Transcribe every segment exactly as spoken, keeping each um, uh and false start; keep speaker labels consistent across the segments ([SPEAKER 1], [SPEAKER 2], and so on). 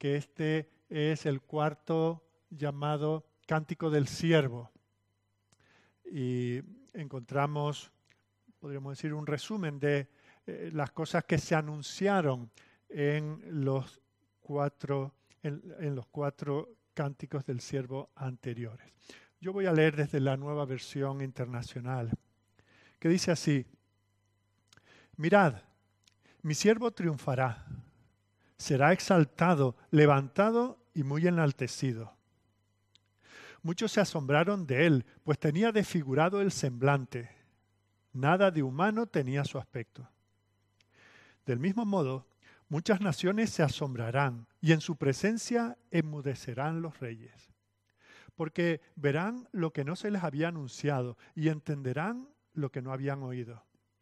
[SPEAKER 1] que este es el cuarto llamado Cántico del Siervo. Y encontramos, podríamos decir, un resumen de eh, las cosas que se anunciaron en los cuatro, en, en los cuatro cánticos del siervo anteriores. Yo voy a leer desde la Nueva Versión Internacional, que dice así: mirad, mi siervo triunfará, será exaltado, levantado y muy enaltecido. Muchos se asombraron de él, pues tenía desfigurado el semblante. Nada de humano tenía su aspecto. Del mismo modo, muchas naciones se asombrarán y en su presencia enmudecerán los reyes. Porque verán lo que no se les había anunciado y entenderán lo que no habían oído.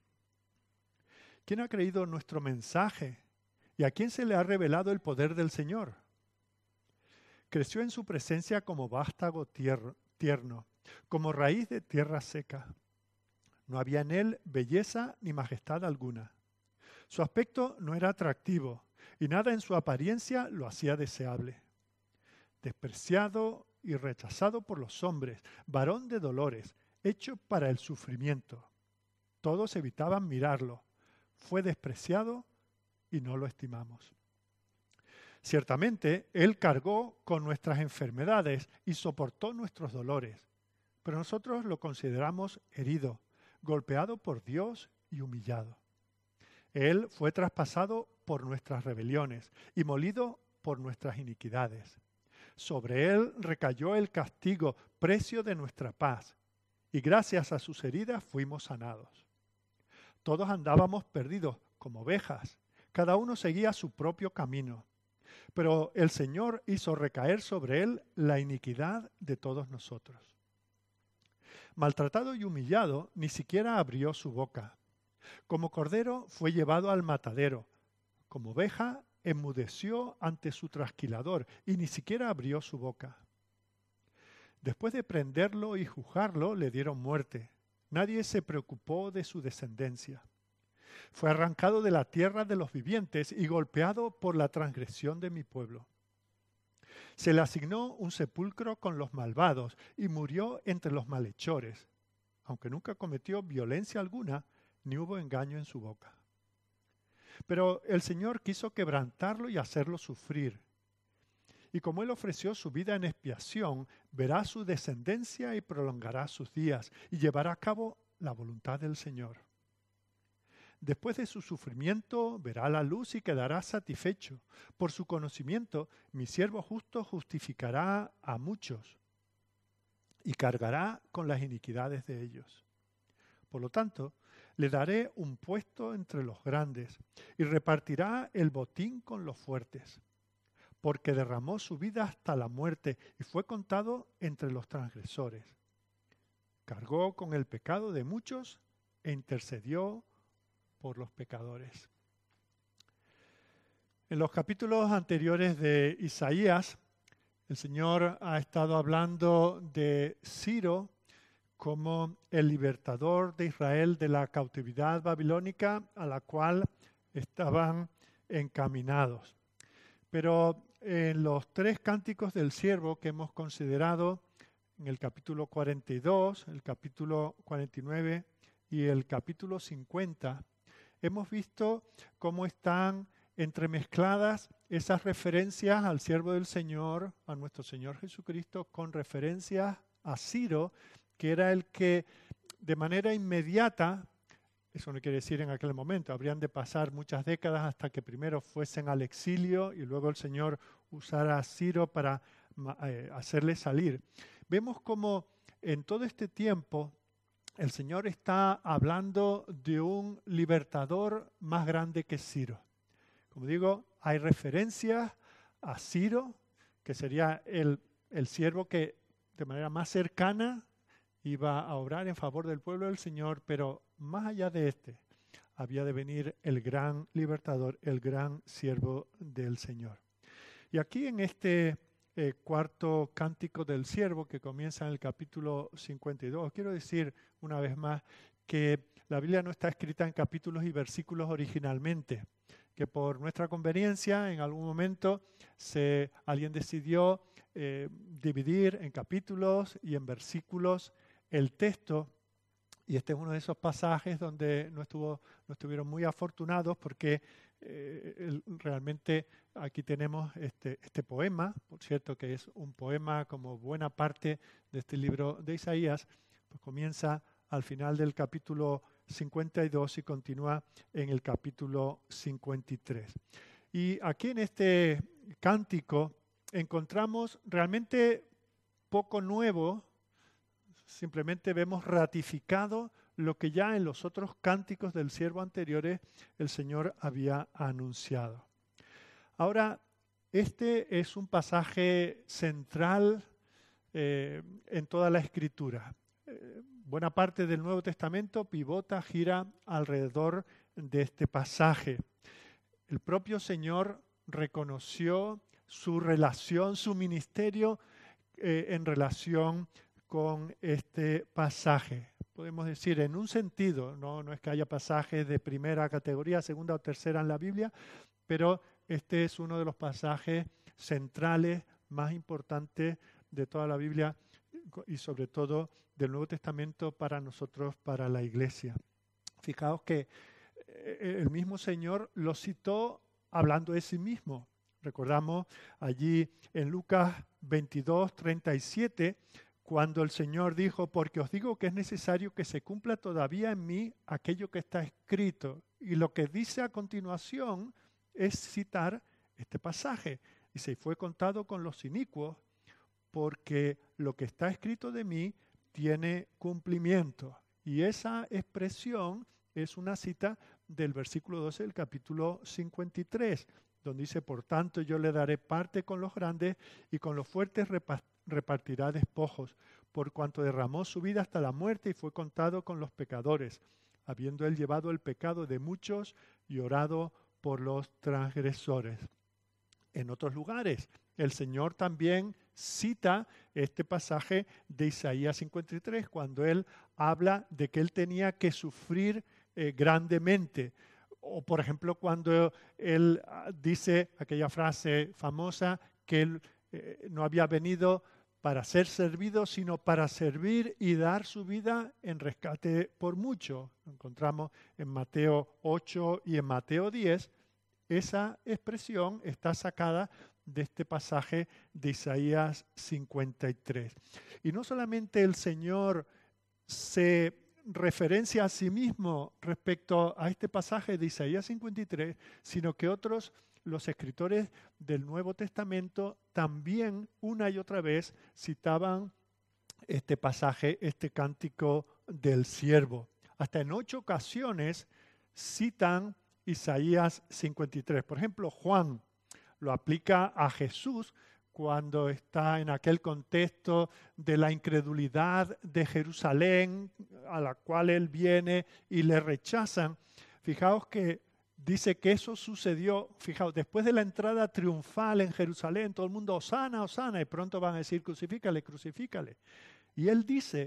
[SPEAKER 1] ¿Quién ha creído nuestro mensaje y a quién se le ha revelado el poder del Señor? Creció en su presencia como vástago tierno, como raíz de tierra seca. No había en él belleza ni majestad alguna. Su aspecto no era atractivo y nada en su apariencia lo hacía deseable. Despreciado y rechazado por los hombres, varón de dolores, hecho para el sufrimiento. Todos evitaban mirarlo. Fue despreciado y no lo estimamos. Ciertamente, Él cargó con nuestras enfermedades y soportó nuestros dolores, pero nosotros lo consideramos herido, golpeado por Dios y humillado. Él fue traspasado por nuestras rebeliones y molido por nuestras iniquidades. Sobre Él recayó el castigo, precio de nuestra paz, y gracias a sus heridas fuimos sanados. Todos andábamos perdidos como ovejas, cada uno seguía su propio camino. Pero el Señor hizo recaer sobre él la iniquidad de todos nosotros. Maltratado y humillado, ni siquiera abrió su boca. Como cordero fue llevado al matadero. Como oveja enmudeció ante su trasquilador y ni siquiera abrió su boca. Después de prenderlo y juzgarlo, le dieron muerte. Nadie se preocupó de su descendencia. Fue arrancado de la tierra de los vivientes y golpeado por la transgresión de mi pueblo. Se le asignó un sepulcro con los malvados y murió entre los malhechores, aunque nunca cometió violencia alguna, ni hubo engaño en su boca. Pero el Señor quiso quebrantarlo y hacerlo sufrir. Y como Él ofreció su vida en expiación, verá su descendencia y prolongará sus días y llevará a cabo la voluntad del Señor. Después de su sufrimiento verá la luz y quedará satisfecho. Por su conocimiento, mi siervo justo justificará a muchos y cargará con las iniquidades de ellos. Por lo tanto, le daré un puesto entre los grandes y repartirá el botín con los fuertes, porque derramó su vida hasta la muerte y fue contado entre los transgresores. Cargó con el pecado de muchos e intercedió por los pecadores. En los capítulos anteriores de Isaías, el Señor ha estado hablando de Ciro como el libertador de Israel de la cautividad babilónica a la cual estaban encaminados. Pero en los tres cánticos del siervo que hemos considerado, en el capítulo cuarenta y dos, el capítulo cuarenta y nueve y el capítulo cincuenta, hemos visto cómo están entremezcladas esas referencias al siervo del Señor, a nuestro Señor Jesucristo, con referencias a Ciro, que era el que de manera inmediata, eso no quiere decir en aquel momento, habrían de pasar muchas décadas hasta que primero fuesen al exilio y luego el Señor usara a Ciro para eh, hacerle salir. Vemos cómo en todo este tiempo el Señor está hablando de un libertador más grande que Ciro. Como digo, hay referencias a Ciro, que sería el, el siervo que de manera más cercana iba a obrar en favor del pueblo del Señor, pero más allá de este, había de venir el gran libertador, el gran siervo del Señor. Y aquí en este eh, cuarto cántico del siervo que comienza en el capítulo cincuenta y dos, quiero decir una vez más que la Biblia no está escrita en capítulos y versículos originalmente. que por nuestra conveniencia en algún momento se, alguien decidió eh, dividir en capítulos y en versículos el texto. Y este es uno de esos pasajes donde no, estuvo, no estuvieron muy afortunados porque eh, el, realmente aquí tenemos este, este poema, por cierto que es un poema como buena parte de este libro de Isaías, pues comienza al final del capítulo cincuenta y dos y continúa en el capítulo cincuenta y tres. Y aquí en este cántico encontramos realmente poco nuevo. Simplemente vemos ratificado lo que ya en los otros cánticos del siervo anteriores el Señor había anunciado. Ahora, este es un pasaje central eh, en toda la Escritura. Eh, buena parte del Nuevo Testamento pivota, gira alrededor de este pasaje. El propio Señor reconoció su relación, su ministerio eh, en relación con este pasaje. Podemos decir en un sentido, no, no es que haya pasajes de primera categoría, segunda o tercera en la Biblia, pero este es uno de los pasajes centrales más importantes de toda la Biblia y sobre todo del Nuevo Testamento para nosotros, para la Iglesia. Fijaos que el mismo Señor lo citó hablando de sí mismo. Recordamos allí en Lucas veintidós, treinta y siete, cuando el Señor dijo, porque os digo que es necesario que se cumpla todavía en mí aquello que está escrito. Y lo que dice a continuación es citar este pasaje. Dice, y fue contado con los inicuos, porque lo que está escrito de mí tiene cumplimiento. Y esa expresión es una cita del versículo doce del capítulo cincuenta y tres, donde dice, por tanto yo le daré parte con los grandes y con los fuertes repartirá despojos, por cuanto derramó su vida hasta la muerte y fue contado con los pecadores, habiendo él llevado el pecado de muchos y orado por los transgresores. En otros lugares, el Señor también cita este pasaje de Isaías cincuenta y tres, cuando él habla de que él tenía que sufrir eh, grandemente. O por ejemplo, cuando él dice aquella frase famosa que él eh, no había venido para ser servido, sino para servir y dar su vida en rescate por mucho. Lo encontramos en Mateo ocho y en Mateo diez. Esa expresión está sacada de este pasaje de Isaías cincuenta y tres. Y no solamente el Señor se referencia a sí mismo respecto a este pasaje de Isaías cincuenta y tres, sino que otros, los escritores del Nuevo Testamento, también una y otra vez citaban este pasaje, este cántico del siervo. Hasta en ocho ocasiones citan Isaías cincuenta y tres. Por ejemplo, Juan lo aplica a Jesús cuando está en aquel contexto de la incredulidad de Jerusalén, a la cual él viene y le rechazan. Fijaos que dice que eso sucedió, fijaos, después de la entrada triunfal en Jerusalén, todo el mundo, Hosana, Hosana, y pronto van a decir, crucifícale, crucifícale. Y él dice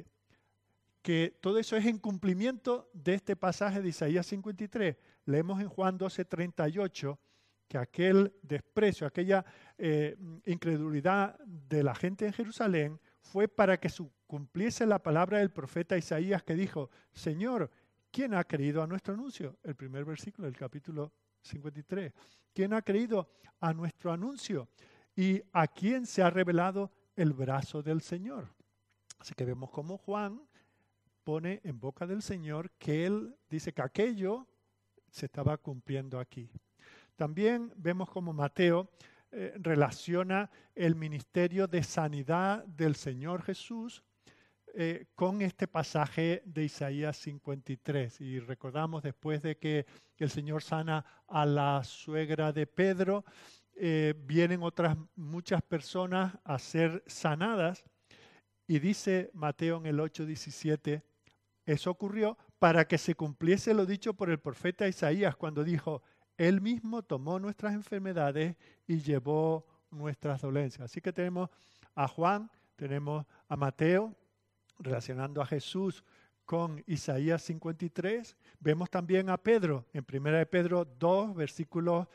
[SPEAKER 1] que todo eso es en cumplimiento de este pasaje de Isaías cincuenta y tres. Leemos en Juan doce, treinta y ocho, que aquel desprecio, aquella eh, incredulidad de la gente en Jerusalén fue para que se cumpliese la palabra del profeta Isaías que dijo, Señor, ¿quién ha creído a nuestro anuncio? El primer versículo del capítulo cincuenta y tres. ¿Quién ha creído a nuestro anuncio? ¿Y a quién se ha revelado el brazo del Señor? Así que vemos cómo Juan pone en boca del Señor que él dice que aquello se estaba cumpliendo aquí. También vemos cómo Mateo eh, relaciona el ministerio de sanidad del Señor Jesús eh, con este pasaje de Isaías cincuenta y tres. Y recordamos después de que el Señor sana a la suegra de Pedro, eh, vienen otras muchas personas a ser sanadas. Y dice Mateo en el ocho diecisiete, eso ocurrió para que se cumpliese lo dicho por el profeta Isaías cuando dijo, Él mismo tomó nuestras enfermedades y llevó nuestras dolencias. Así que tenemos a Juan, tenemos a Mateo, relacionando a Jesús con Isaías cincuenta y tres. Vemos también a Pedro, en primera de Pedro dos, versículos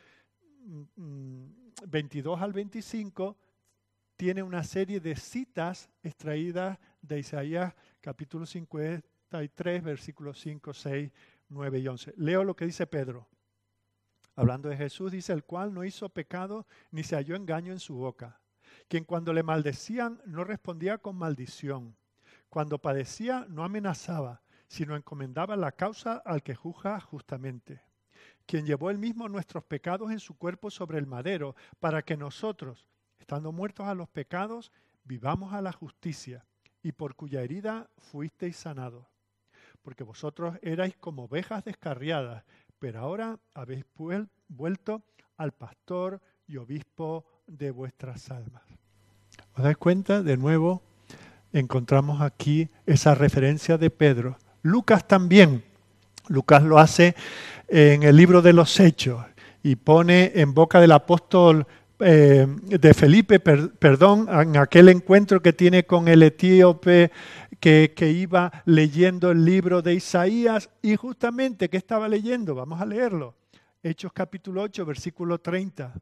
[SPEAKER 1] veintidós al veinticinco, tiene una serie de citas extraídas de Isaías capítulo cincuenta y tres, versículos cinco, seis, nueve y once. Leo lo que dice Pedro. Hablando de Jesús, dice: el cual no hizo pecado ni se halló engaño en su boca, quien cuando le maldecían no respondía con maldición, cuando padecía no amenazaba, sino encomendaba la causa al que juzga justamente, quien llevó él mismo nuestros pecados en su cuerpo sobre el madero, para que nosotros, estando muertos a los pecados, vivamos a la justicia, y por cuya herida fuisteis sanados. Porque vosotros erais como ovejas descarriadas, pero ahora habéis vuelto al pastor y obispo de vuestras almas. ¿Os dais cuenta? De nuevo encontramos aquí esa referencia de Pedro. Lucas también. Lucas lo hace en el libro de los Hechos y pone en boca del apóstol eh, de Felipe, per, perdón, en aquel encuentro que tiene con el etíope que, que iba leyendo el libro de Isaías, y justamente, ¿qué estaba leyendo? Vamos a leerlo. Hechos capítulo ocho, versículo treinta.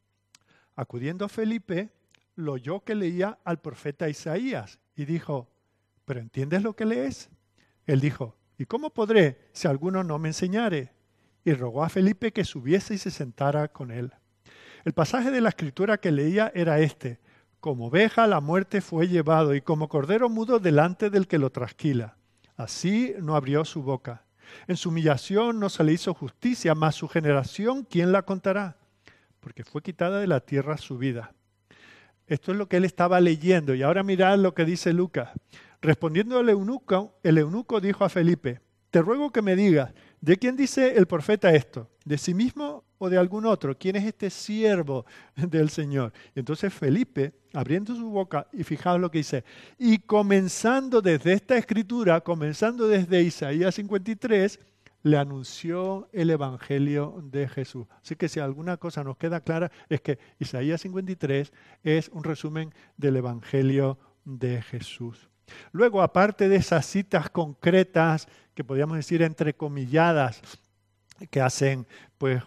[SPEAKER 1] Acudiendo Felipe, lo oyó que leía al profeta Isaías y dijo: ¿pero entiendes lo que lees? Él dijo: ¿y cómo podré si alguno no me enseñare? Y rogó a Felipe que subiese y se sentara con él. El pasaje de la escritura que leía era este: como oveja a la muerte fue llevado, y como cordero mudo delante del que lo trasquila. Así no abrió su boca. En su humillación no se le hizo justicia, mas su generación, ¿quién la contará? Porque fue quitada de la tierra su vida. Esto es lo que él estaba leyendo. Y ahora mirad lo que dice Lucas. Respondiendo el eunuco, el eunuco dijo a Felipe: te ruego que me digas, ¿de quién dice el profeta esto? ¿De sí mismo o de algún otro? ¿Quién es este siervo del Señor? Y entonces Felipe, abriendo su boca, y fijaos lo que dice, y comenzando desde esta escritura, comenzando desde Isaías cincuenta y tres, le anunció el Evangelio de Jesús. Así que si alguna cosa nos queda clara, es que Isaías cincuenta y tres es un resumen del Evangelio de Jesús. Luego, aparte de esas citas concretas, que podríamos decir entrecomilladas, que hacen pues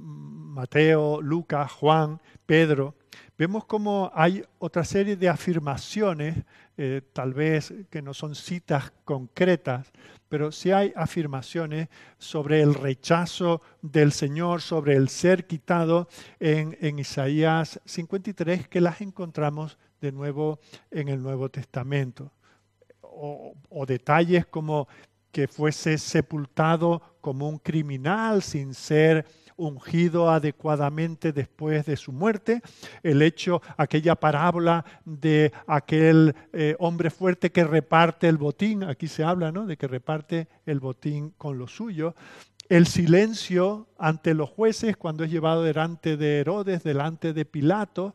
[SPEAKER 1] Mateo, Lucas, Juan, Pedro, vemos como hay otra serie de afirmaciones, eh, tal vez que no son citas concretas, pero sí hay afirmaciones sobre el rechazo del Señor, sobre el ser quitado en, en Isaías cincuenta y tres, que las encontramos de nuevo en el Nuevo Testamento. O, o detalles como que fuese sepultado como un criminal sin ser ungido adecuadamente después de su muerte, el hecho, aquella parábola de aquel eh, hombre fuerte que reparte el botín, aquí se habla, ¿no?, de que reparte el botín con lo suyo, el silencio ante los jueces cuando es llevado delante de Herodes, delante de Pilato.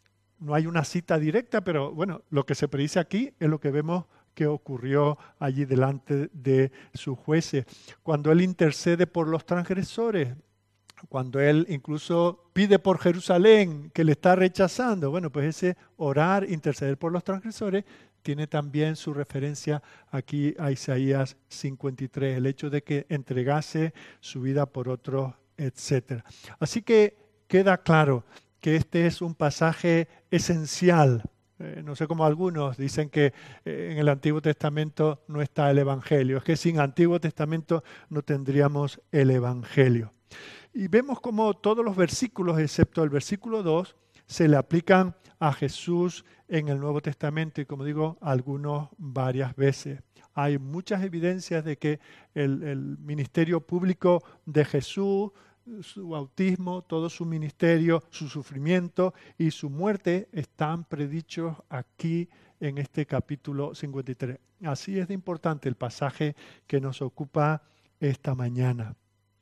[SPEAKER 1] No hay una cita directa, pero bueno, lo que se predice aquí es lo que vemos que ocurrió allí delante de sus jueces. Cuando él intercede por los transgresores, cuando él incluso pide por Jerusalén, que le está rechazando, bueno, pues ese orar, interceder por los transgresores, tiene también su referencia aquí a Isaías cincuenta y tres, el hecho de que entregase su vida por otros, etcétera. Así que queda claro que este es un pasaje esencial. Eh, no sé cómo algunos dicen que eh, en el Antiguo Testamento no está el Evangelio. Es que sin Antiguo Testamento no tendríamos el Evangelio. Y vemos como todos los versículos, excepto el versículo dos, se le aplican a Jesús en el Nuevo Testamento y, como digo, algunos varias veces. Hay muchas evidencias de que el, el ministerio público de Jesús, su bautismo, todo su ministerio, su sufrimiento y su muerte están predichos aquí en este capítulo cincuenta y tres. Así es de importante el pasaje que nos ocupa esta mañana.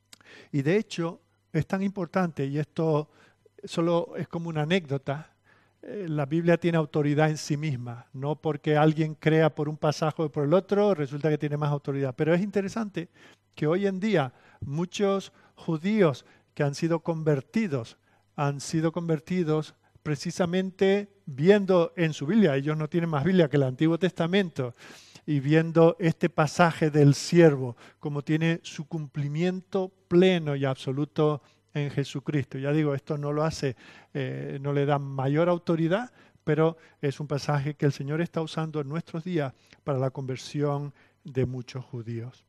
[SPEAKER 1] Y de hecho es tan importante, y esto solo es como una anécdota, eh, la Biblia tiene autoridad en sí misma, no porque alguien crea por un pasaje o por el otro, resulta que tiene más autoridad. Pero es interesante que hoy en día muchos judíos que han sido convertidos, han sido convertidos precisamente viendo en su Biblia, ellos no tienen más Biblia que el Antiguo Testamento, y viendo este pasaje del siervo, como tiene su cumplimiento pleno y absoluto en Jesucristo. Ya digo, esto no lo hace, eh, no le da mayor autoridad, pero es un pasaje que el Señor está usando en nuestros días para la conversión de muchos judíos.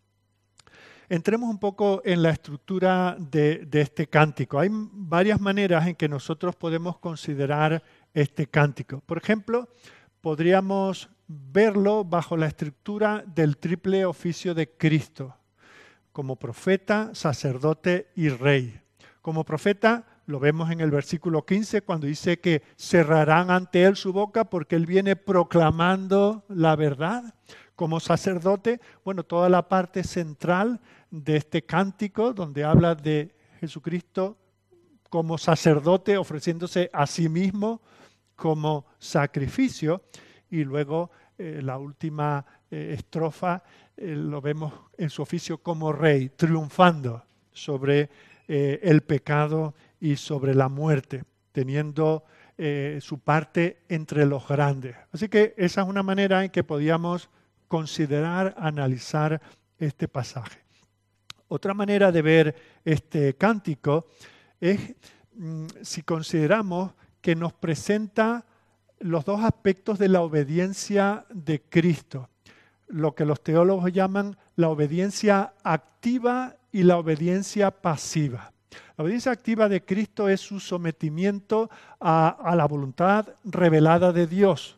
[SPEAKER 1] Entremos un poco en la estructura de, de este cántico. Hay varias maneras en que nosotros podemos considerar este cántico. Por ejemplo, podríamos verlo bajo la estructura del triple oficio de Cristo, como profeta, sacerdote y rey. Como profeta, lo vemos en el versículo quince, cuando dice que cerrarán ante él su boca porque él viene proclamando la verdad. Como sacerdote, bueno, toda la parte central de este cántico, donde habla de Jesucristo como sacerdote ofreciéndose a sí mismo como sacrificio. Y luego eh, la última eh, estrofa eh, lo vemos en su oficio como rey, triunfando sobre eh, el pecado y sobre la muerte, teniendo eh, su parte entre los grandes. Así que esa es una manera en que podíamos considerar, analizar este pasaje. Otra manera de ver este cántico es mm, si consideramos que nos presenta los dos aspectos de la obediencia de Cristo, lo que los teólogos llaman la obediencia activa y la obediencia pasiva. La obediencia activa de Cristo es su sometimiento a, a la voluntad revelada de Dios.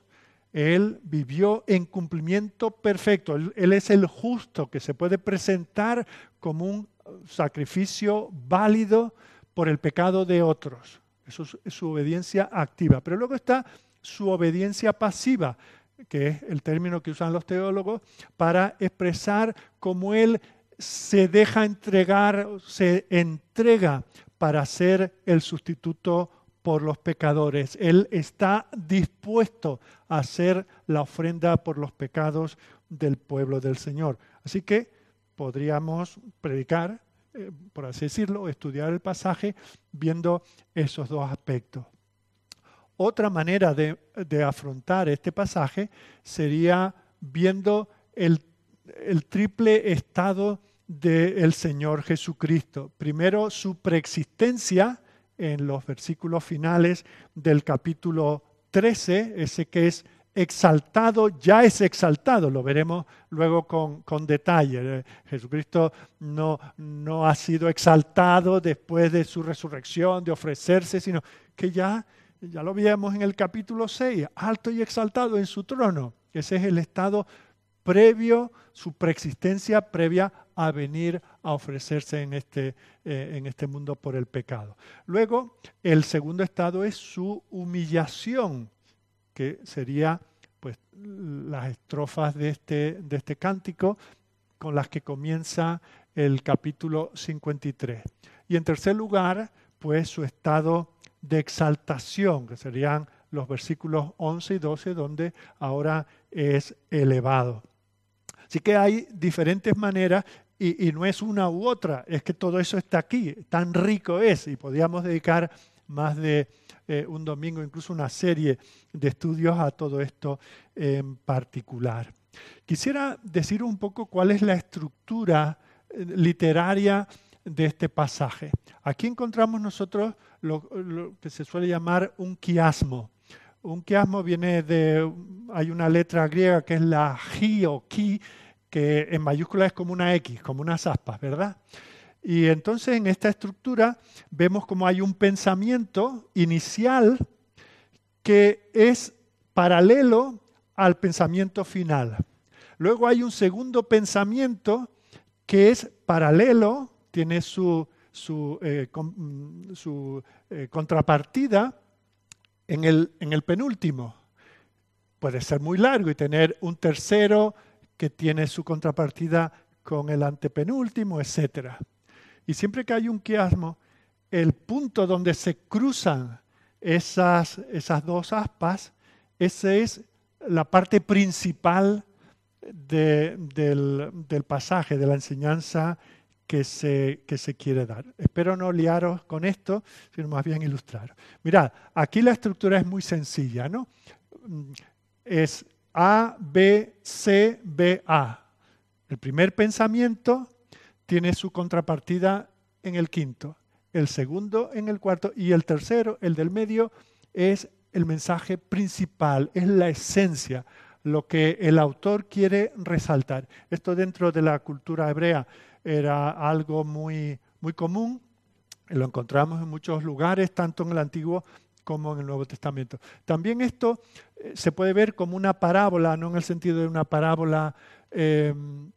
[SPEAKER 1] Él vivió en cumplimiento perfecto. Él, él es el justo que se puede presentar como un sacrificio válido por el pecado de otros. Eso es, es su obediencia activa. Pero luego está su obediencia pasiva, que es el término que usan los teólogos para expresar cómo Él se deja entregar, se entrega para ser el sustituto por los pecadores. Él está dispuesto a hacer la ofrenda por los pecados del pueblo del Señor. Así que podríamos predicar, eh, por así decirlo, estudiar el pasaje viendo esos dos aspectos. Otra manera de, de afrontar este pasaje sería viendo el, el triple estado del Señor Jesucristo. Primero, su preexistencia en los versículos finales del capítulo trece, ese que es exaltado, ya es exaltado, lo veremos luego con, con detalle. Jesucristo no, no ha sido exaltado después de su resurrección, de ofrecerse, sino que ya, ya lo vimos en el capítulo seis, alto y exaltado en su trono. Ese es el estado previo, su preexistencia previa a venir a ofrecerse en este, eh, en este mundo por el pecado. Luego, el segundo estado es su humillación, que sería pues, las estrofas de este, de este cántico con las que comienza el capítulo cincuenta y tres. Y en tercer lugar, pues su estado de exaltación, que serían los versículos once y doce, donde ahora es elevado. Así que hay diferentes maneras y, y no es una u otra, es que todo eso está aquí, tan rico es, y podríamos dedicar más de eh, un domingo, incluso una serie de estudios a todo esto en particular. Quisiera decir un poco cuál es la estructura eh, literaria de este pasaje. Aquí encontramos nosotros lo, lo que se suele llamar un quiasmo. Un quiasmo viene de, hay una letra griega que es la chi o ki, que en mayúscula es como una X, como unas aspas, ¿verdad? Y entonces en esta estructura vemos como hay un pensamiento inicial que es paralelo al pensamiento final. Luego hay un segundo pensamiento que es paralelo, tiene su, su, eh, con, su eh, contrapartida en el, en el penúltimo. Puede ser muy largo y tener un tercero que tiene su contrapartida con el antepenúltimo, etcétera. Y siempre que hay un quiasmo, el punto donde se cruzan esas, esas dos aspas, esa es la parte principal de, del, del pasaje, de la enseñanza que se, que se quiere dar. Espero no liaros con esto, sino más bien ilustrar. Mirad, aquí la estructura es muy sencilla, ¿no? Es A, B, C, B, A. El primer pensamiento tiene su contrapartida en el quinto, el segundo en el cuarto y el tercero, el del medio, es el mensaje principal, es la esencia, lo que el autor quiere resaltar. Esto dentro de la cultura hebrea era algo muy, muy común, lo encontramos en muchos lugares, tanto en el Antiguo como en el Nuevo Testamento. También esto eh, se puede ver como una parábola, no en el sentido de una parábola eh,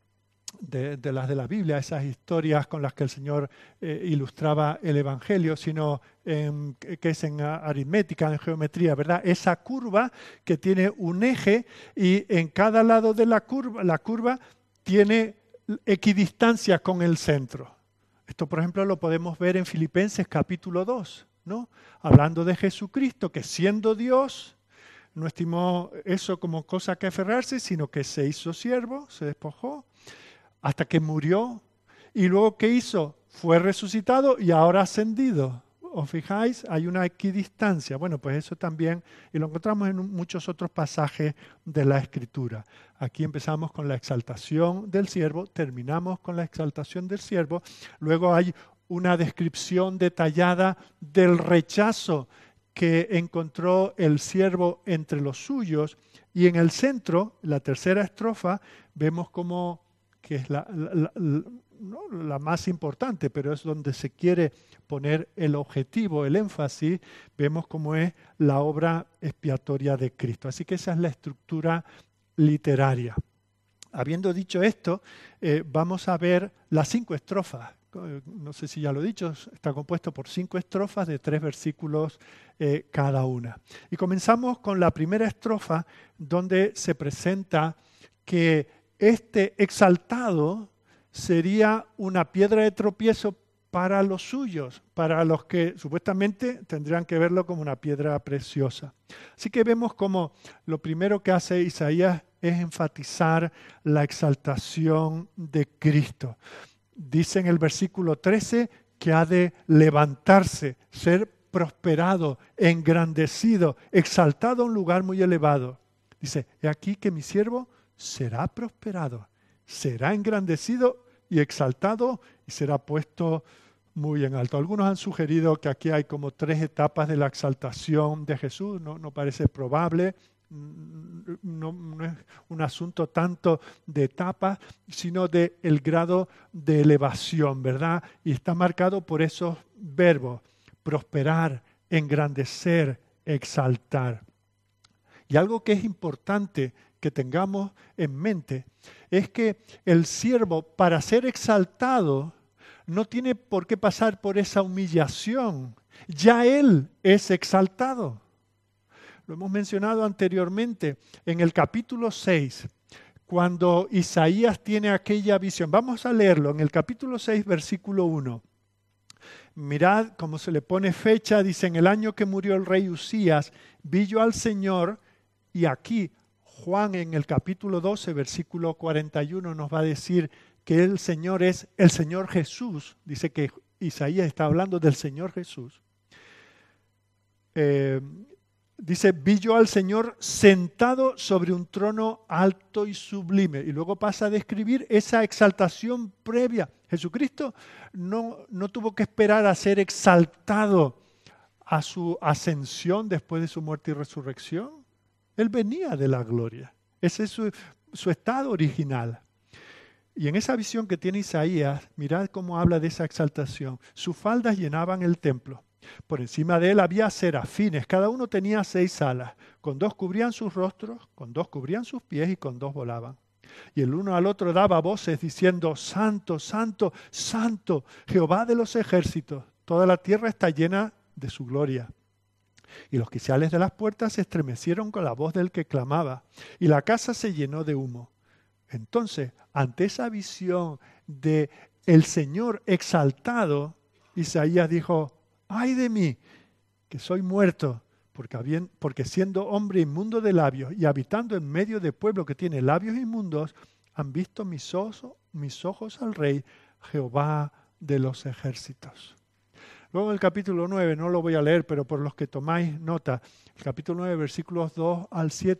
[SPEAKER 1] de, de las de la Biblia, esas historias con las que el Señor eh, ilustraba el Evangelio, sino en, que es en aritmética, en geometría, ¿verdad? Esa curva que tiene un eje y en cada lado de la curva, la curva tiene equidistancia con el centro. Esto, por ejemplo, lo podemos ver en Filipenses capítulo dos, ¿no? Hablando de Jesucristo, que siendo Dios, no estimó eso como cosa que aferrarse, sino que se hizo siervo, se despojó, hasta que murió. Y luego, ¿qué hizo? Fue resucitado y ahora ascendido. ¿Os fijáis? Hay una equidistancia. Bueno, pues eso también, y lo encontramos en muchos otros pasajes de la Escritura. Aquí empezamos con la exaltación del siervo, terminamos con la exaltación del siervo, luego hay una descripción detallada del rechazo que encontró el siervo entre los suyos, y en el centro, la tercera estrofa, vemos como que es la, la, la, no la más importante, pero es donde se quiere poner el objetivo, el énfasis, vemos cómo es la obra expiatoria de Cristo. Así que esa es la estructura literaria. Habiendo dicho esto, eh, vamos a ver las cinco estrofas. No sé si ya lo he dicho, está compuesto por cinco estrofas de tres versículos eh, cada una. Y comenzamos con la primera estrofa, donde se presenta que este exaltado sería una piedra de tropiezo para los suyos, para los que supuestamente tendrían que verlo como una piedra preciosa. Así que vemos como lo primero que hace Isaías es enfatizar la exaltación de Cristo. Dice en el versículo trece que ha de levantarse, ser prosperado, engrandecido, exaltado a un lugar muy elevado. Dice, he aquí que mi siervo será prosperado, será engrandecido y exaltado y será puesto muy en alto. Algunos han sugerido que aquí hay como tres etapas de la exaltación de Jesús, no, no parece probable. No, no es un asunto tanto de etapas, sino de el grado de elevación, ¿verdad? Y está marcado por esos verbos, prosperar, engrandecer, exaltar. Y algo que es importante que tengamos en mente es que el siervo, para ser exaltado, no tiene por qué pasar por esa humillación. Ya él es exaltado. Lo hemos mencionado anteriormente en el capítulo seis, cuando Isaías tiene aquella visión. Vamos a leerlo en el capítulo seis, versículo uno. Mirad cómo se le pone fecha, dice, en el año que murió el rey Usías, vi yo al Señor, y aquí Juan en el capítulo doce, versículo cuarenta y uno nos va a decir que el Señor es el Señor Jesús. Dice que Isaías está hablando del Señor Jesús. Eh, Dice, vi yo al Señor sentado sobre un trono alto y sublime. Y luego pasa a describir esa exaltación previa. Jesucristo no, no tuvo que esperar a ser exaltado a su ascensión después de su muerte y resurrección. Él venía de la gloria. Ese es su, su estado original. Y en esa visión que tiene Isaías, mirad cómo habla de esa exaltación. Sus faldas llenaban el templo. Por encima de él había serafines, cada uno tenía seis alas, con dos cubrían sus rostros, con dos cubrían sus pies y con dos volaban. Y el uno al otro daba voces diciendo, Santo, Santo, Santo, Jehová de los ejércitos, toda la tierra está llena de su gloria. Y los quiciales de las puertas se estremecieron con la voz del que clamaba, y la casa se llenó de humo. Entonces, ante esa visión de el Señor exaltado, Isaías dijo, ¡ay de mí, que soy muerto! Porque, habien, porque siendo hombre inmundo de labios y habitando en medio de pueblo que tiene labios inmundos, han visto mis ojos, mis ojos al Rey, Jehová de los ejércitos. Luego en el capítulo nueve, no lo voy a leer, pero por los que tomáis nota, el capítulo nueve, versículos dos al siete,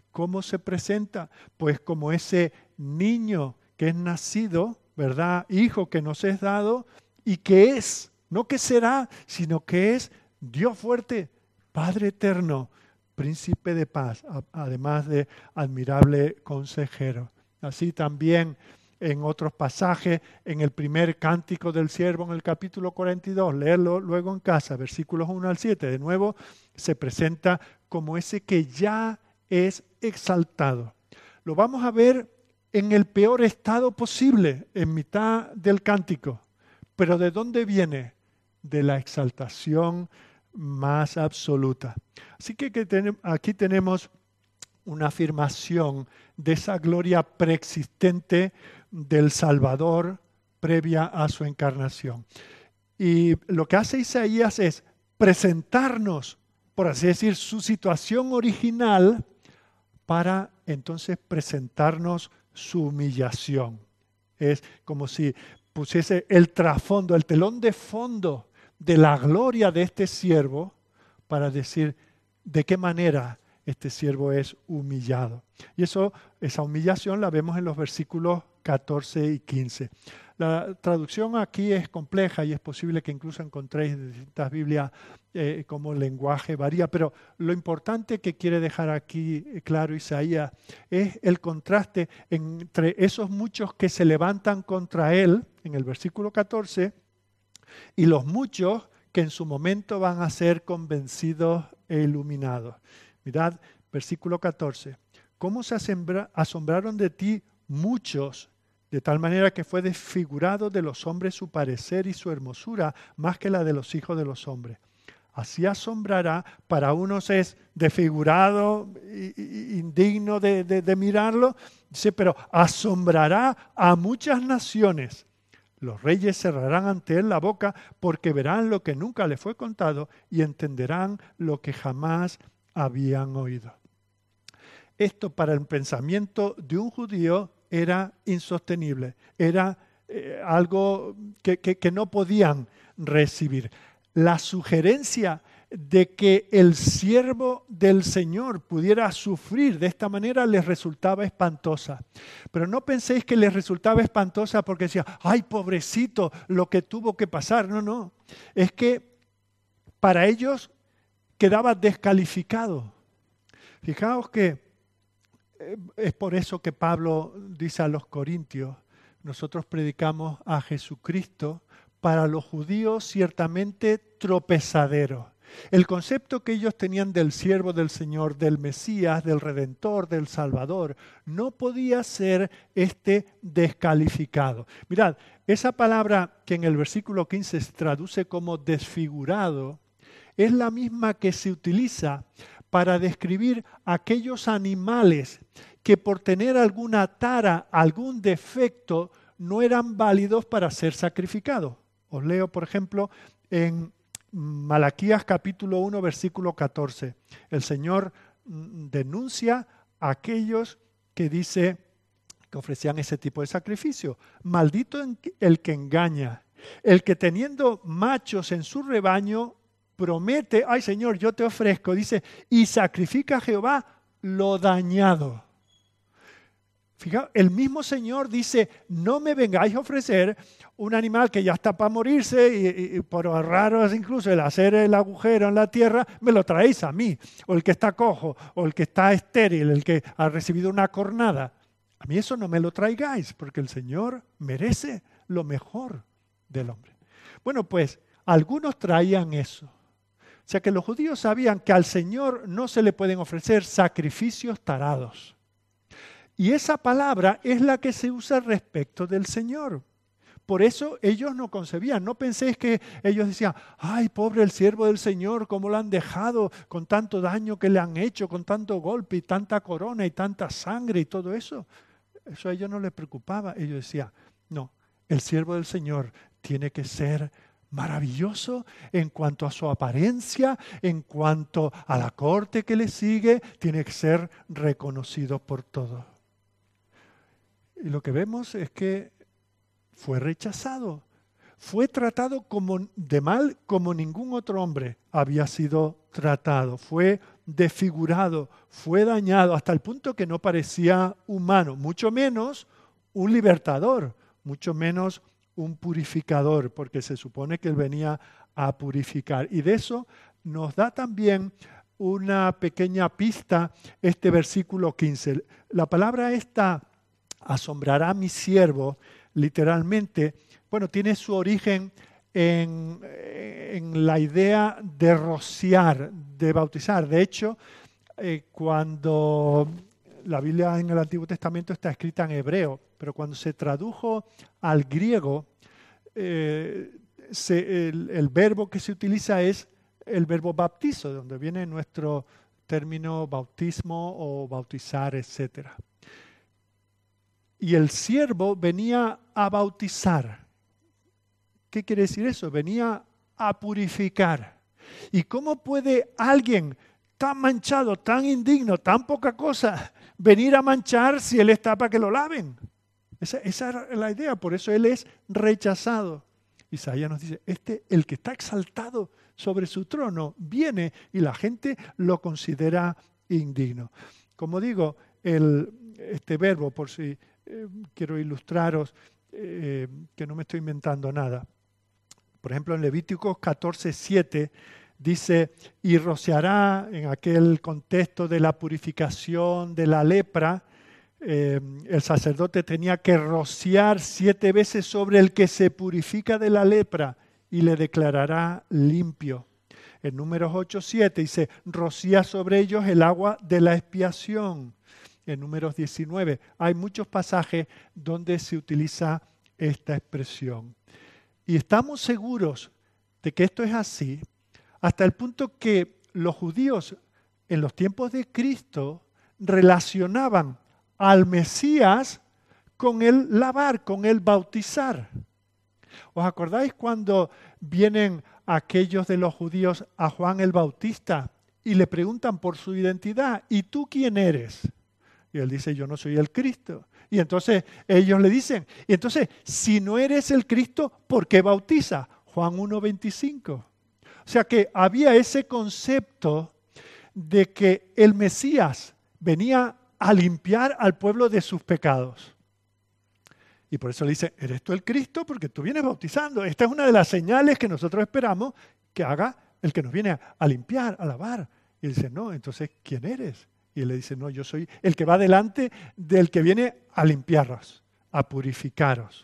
[SPEAKER 1] ¿Cómo se presenta? Pues como ese niño que es nacido, ¿verdad? Hijo que nos es dado y que es, no que será, sino que es Dios fuerte, Padre eterno, Príncipe de paz, además de admirable consejero. Así también en otros pasajes, en el primer cántico del siervo, en el capítulo cuarenta y dos, leerlo luego en casa, versículos uno al siete, de nuevo se presenta como ese que ya es exaltado. Lo vamos a ver en el peor estado posible, en mitad del cántico. Pero ¿de dónde viene? De la exaltación más absoluta. Así que, que ten, aquí tenemos una afirmación de esa gloria preexistente del Salvador previa a su encarnación. Y lo que hace Isaías es presentarnos, por así decir, su situación original para entonces presentarnos su humillación. Es como si pusiese el trasfondo, el telón de fondo de la gloria de este siervo para decir de qué manera este siervo es humillado. Y eso, esa humillación la vemos en los versículos catorce y quince. La traducción aquí es compleja y es posible que incluso encontréis en distintas Biblias eh, como el lenguaje varía, pero lo importante que quiere dejar aquí claro Isaías es el contraste entre esos muchos que se levantan contra él, en el versículo catorce, y los muchos que en su momento van a ser convencidos e iluminados. Mirad, versículo catorce. ¿Cómo se asombraron de ti muchos, de tal manera que fue desfigurado de los hombres su parecer y su hermosura, más que la de los hijos de los hombres? Así asombrará, para unos es desfigurado, indigno de, de, de mirarlo, dice, pero asombrará a muchas naciones. Los reyes cerrarán ante él la boca porque verán lo que nunca le fue contado y entenderán lo que jamás habían oído. Esto para el pensamiento de un judío era insostenible, era eh, algo que, que, que no podían recibir. La sugerencia de que el siervo del Señor pudiera sufrir de esta manera les resultaba espantosa. Pero no penséis que les resultaba espantosa porque decía, ay, pobrecito, lo que tuvo que pasar. No, no. Es que para ellos quedaba descalificado. Fijaos que es por eso que Pablo dice a los corintios, nosotros predicamos a Jesucristo, para los judíos ciertamente tropezadero. El concepto que ellos tenían del siervo del Señor, del Mesías, del Redentor, del Salvador, no podía ser este descalificado. Mirad, esa palabra que en el versículo quince se traduce como desfigurado, es la misma que se utiliza para describir aquellos animales que por tener alguna tara, algún defecto, no eran válidos para ser sacrificados. Os leo, por ejemplo, en Malaquías capítulo uno, versículo catorce. El Señor denuncia a aquellos que dice que ofrecían ese tipo de sacrificio. Maldito el que engaña, el que teniendo machos en su rebaño promete, ay Señor, yo te ofrezco, dice, y sacrifica a Jehová lo dañado. Fijaos, el mismo Señor dice, no me vengáis a ofrecer un animal que ya está para morirse y, y por raros incluso el hacer el agujero en la tierra, me lo traéis a mí, o el que está cojo, o el que está estéril, el que ha recibido una cornada. A mí eso no me lo traigáis, porque el Señor merece lo mejor del hombre. Bueno, pues algunos traían eso. O sea que los judíos sabían que al Señor no se le pueden ofrecer sacrificios tarados. Y esa palabra es la que se usa respecto del Señor. Por eso ellos no concebían. No penséis que ellos decían, ay, pobre el siervo del Señor, cómo lo han dejado con tanto daño que le han hecho, con tanto golpe y tanta corona y tanta sangre y todo eso. Eso a ellos no les preocupaba. Ellos decían, no, el siervo del Señor tiene que ser maravilloso en cuanto a su apariencia, en cuanto a la corte que le sigue, tiene que ser reconocido por todos. Y lo que vemos es que fue rechazado, fue tratado como de mal como ningún otro hombre había sido tratado, fue desfigurado, fue dañado hasta el punto que no parecía humano, mucho menos un libertador, mucho menos un purificador, porque se supone que él venía a purificar. Y de eso nos da también una pequeña pista este versículo quince. La palabra esta, asombrará a mi siervo, literalmente, bueno, tiene su origen en, en la idea de rociar, de bautizar. De hecho, eh, cuando la Biblia en el Antiguo Testamento está escrita en hebreo, pero cuando se tradujo al griego, eh, se, el, el verbo que se utiliza es el verbo baptizo, de donde viene nuestro término bautismo o bautizar, etcétera. Y el siervo venía a bautizar. ¿Qué quiere decir eso? Venía a purificar. ¿Y cómo puede alguien tan manchado, tan indigno, tan poca cosa, venir a manchar si él está para que lo laven? Esa, esa era la idea, por eso él es rechazado. Isaías nos dice, este, el que está exaltado sobre su trono, viene y la gente lo considera indigno. Como digo, el, este verbo, por si eh, quiero ilustraros, eh, que no me estoy inventando nada. Por ejemplo, en Levíticos catorce siete dice, y rociará, en aquel contexto de la purificación de la lepra, eh, el sacerdote tenía que rociar siete veces sobre el que se purifica de la lepra y le declarará limpio. En Números ocho siete dice, rocía sobre ellos el agua de la expiación. En Números diecinueve hay muchos pasajes donde se utiliza esta expresión. Y estamos seguros de que esto es así, hasta el punto que los judíos en los tiempos de Cristo relacionaban al Mesías con el lavar, con el bautizar. ¿Os acordáis cuando vienen aquellos de los judíos a Juan el Bautista y le preguntan por su identidad? ¿Y tú quién eres? Y él dice, yo no soy el Cristo. Y entonces ellos le dicen, y entonces, si no eres el Cristo, ¿por qué bautiza? Juan uno veinticinco. O sea que había ese concepto de que el Mesías venía a limpiar al pueblo de sus pecados. Y por eso le dice, ¿eres tú el Cristo? Porque tú vienes bautizando. Esta es una de las señales que nosotros esperamos que haga el que nos viene a limpiar, a lavar. Y él dice, no, entonces, ¿quién eres? Y él le dice, no, yo soy el que va delante del que viene a limpiaros, a purificaros.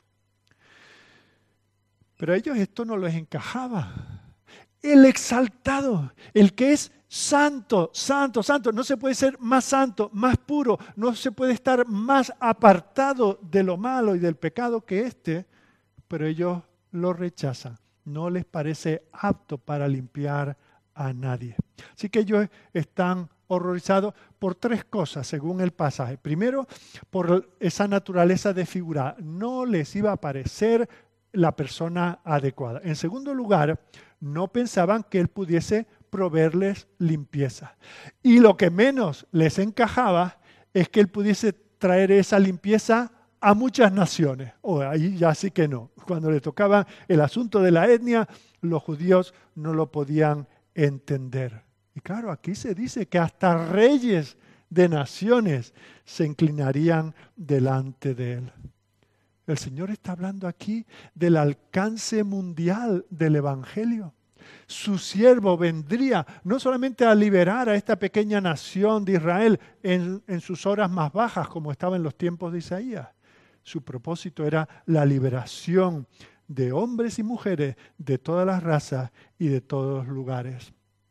[SPEAKER 1] Pero a ellos esto no les encajaba. El exaltado, el que es santo, santo, santo, no se puede ser más santo, más puro, no se puede estar más apartado de lo malo y del pecado que este, pero ellos lo rechazan. No les parece apto para limpiar a nadie. Así que ellos están horrorizados por tres cosas, según el pasaje. Primero, por esa naturaleza desfigurada. No les iba a parecer la persona adecuada. En segundo lugar, no pensaban que él pudiese proveerles limpieza. Y lo que menos les encajaba es que él pudiese traer esa limpieza a muchas naciones. O ahí ya sí que no. Cuando le tocaba el asunto de la etnia, los judíos no lo podían entender. Y claro, aquí se dice que hasta reyes de naciones se inclinarían delante de él. El Señor está hablando aquí del alcance mundial del Evangelio. Su siervo vendría no solamente a liberar a esta pequeña nación de Israel en, en sus horas más bajas, como estaba en los tiempos de Isaías. Su propósito era la liberación de hombres y mujeres de todas las razas y de todos los lugares.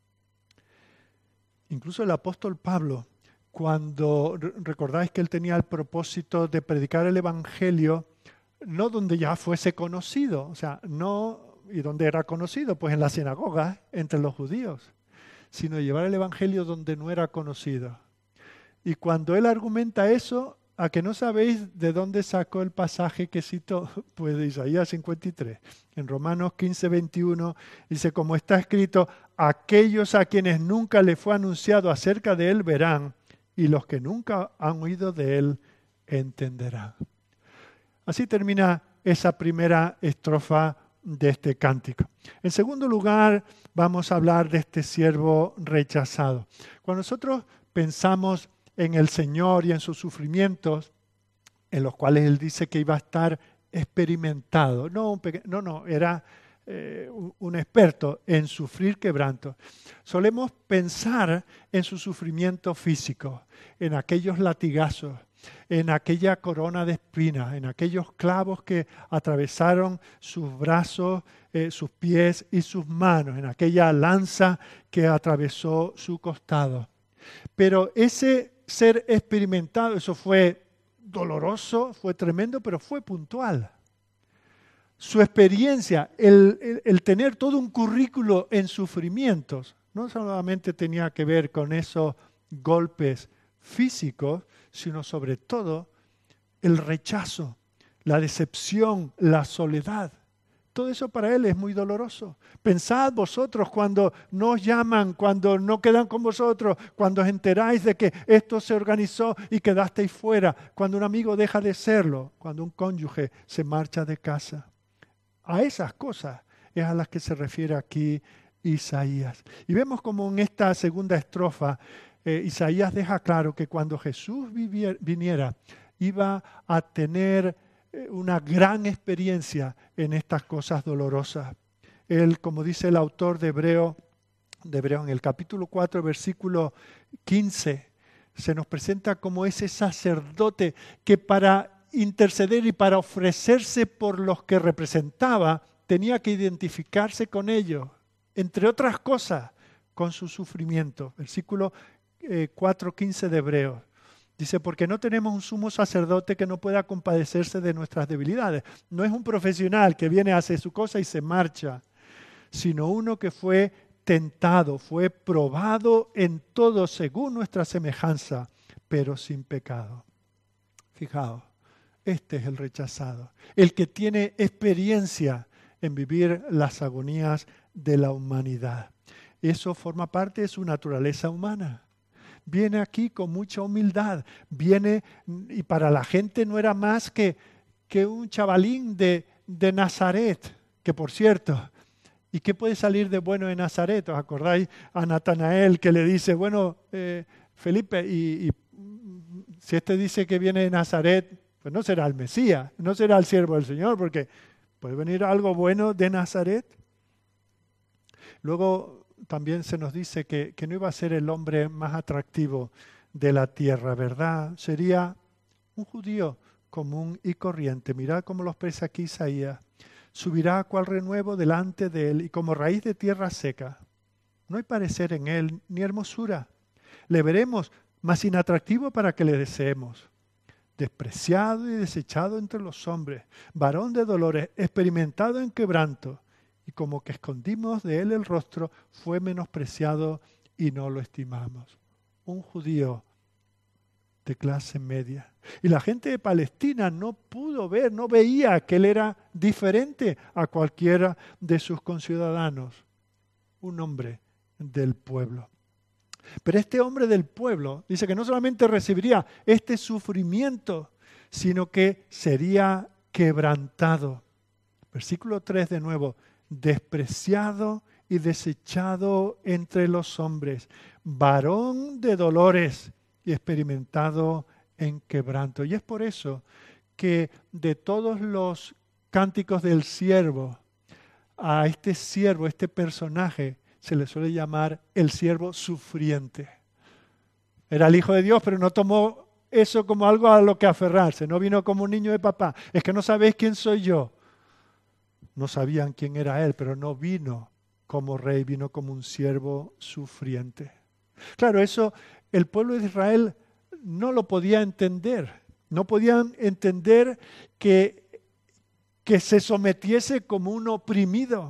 [SPEAKER 1] Incluso el apóstol Pablo, cuando recordáis que él tenía el propósito de predicar el Evangelio, no donde ya fuese conocido, o sea, no, ¿y dónde era conocido? Pues en la sinagoga, entre los judíos, sino llevar el Evangelio donde no era conocido. Y cuando él argumenta eso, ¿a que no sabéis de dónde sacó el pasaje que citó? Pues de Isaías cincuenta y tres. En Romanos quince veintiuno dice, como está escrito, aquellos a quienes nunca le fue anunciado acerca de él verán, y los que nunca han oído de él entenderán. Así termina esa primera estrofa de este cántico. En segundo lugar, vamos a hablar de este siervo rechazado. Cuando nosotros pensamos en el Señor y en sus sufrimientos, en los cuales Él dice que iba a estar experimentado, no, un peque- no, no, era eh, un, un experto en sufrir quebranto. Solemos pensar en su sufrimiento físico, en aquellos latigazos, en aquella corona de espinas, en aquellos clavos que atravesaron sus brazos, eh, sus pies y sus manos, en aquella lanza que atravesó su costado. Pero ese ser experimentado, eso fue doloroso, fue tremendo, pero fue puntual. Su experiencia, el, el, el tener todo un currículo en sufrimientos, no solamente tenía que ver con esos golpes físicos, sino sobre todo el rechazo, la decepción, la soledad. Todo eso para él es muy doloroso. Pensad vosotros cuando no os llaman, cuando no quedan con vosotros, cuando os enteráis de que esto se organizó y quedasteis fuera, cuando un amigo deja de serlo, cuando un cónyuge se marcha de casa. A esas cosas es a las que se refiere aquí Isaías. Y vemos como en esta segunda estrofa eh, Isaías deja claro que cuando Jesús viviera, viniera iba a tener una gran experiencia en estas cosas dolorosas. Él, como dice el autor de Hebreo, de Hebreo en el capítulo cuatro, versículo quince, se nos presenta como ese sacerdote que para interceder y para ofrecerse por los que representaba, tenía que identificarse con ellos, entre otras cosas, con su sufrimiento. Versículo eh, cuatro quince de Hebreo. Dice, porque no tenemos un sumo sacerdote que no pueda compadecerse de nuestras debilidades. No es un profesional que viene, hace su cosa y se marcha, sino uno que fue tentado, fue probado en todo según nuestra semejanza, pero sin pecado. Fijaos, este es el rechazado, el que tiene experiencia en vivir las agonías de la humanidad. Eso forma parte de su naturaleza humana. Viene aquí con mucha humildad, viene y para la gente no era más que, que un chavalín de, de Nazaret, que por cierto, ¿y qué puede salir de bueno de Nazaret? ¿Os acordáis a Natanael que le dice, bueno, eh, Felipe, y, y si este dice que viene de Nazaret, pues no será el Mesías, no será el siervo del Señor, porque puede venir algo bueno de Nazaret. Luego también se nos dice que, que no iba a ser el hombre más atractivo de la tierra, ¿verdad? Sería un judío común y corriente. Mirad cómo lo expresa aquí Isaías. Subirá cual renuevo delante de él y como raíz de tierra seca. No hay parecer en él ni hermosura. Le veremos, mas inatractivo para que le deseemos. Despreciado y desechado entre los hombres, varón de dolores, experimentado en quebranto. Y como que escondimos de él el rostro, fue menospreciado y no lo estimamos. Un judío de clase media. Y la gente de Palestina no pudo ver, no veía que él era diferente a cualquiera de sus conciudadanos. Un hombre del pueblo. Pero este hombre del pueblo dice que no solamente recibiría este sufrimiento, sino que sería quebrantado. Versículo tres de nuevo. Despreciado y desechado entre los hombres, varón de dolores y experimentado en quebranto. Y es por eso que de todos los cánticos del siervo, a este siervo, este personaje, se le suele llamar el siervo sufriente. Era el Hijo de Dios, pero no tomó eso como algo a lo que aferrarse, no vino como un niño de papá. Es que no sabéis quién soy yo. No sabían quién era él, pero no vino como rey, vino como un siervo sufriente. Claro, eso el pueblo de Israel no lo podía entender. No podían entender que, que se sometiese como un oprimido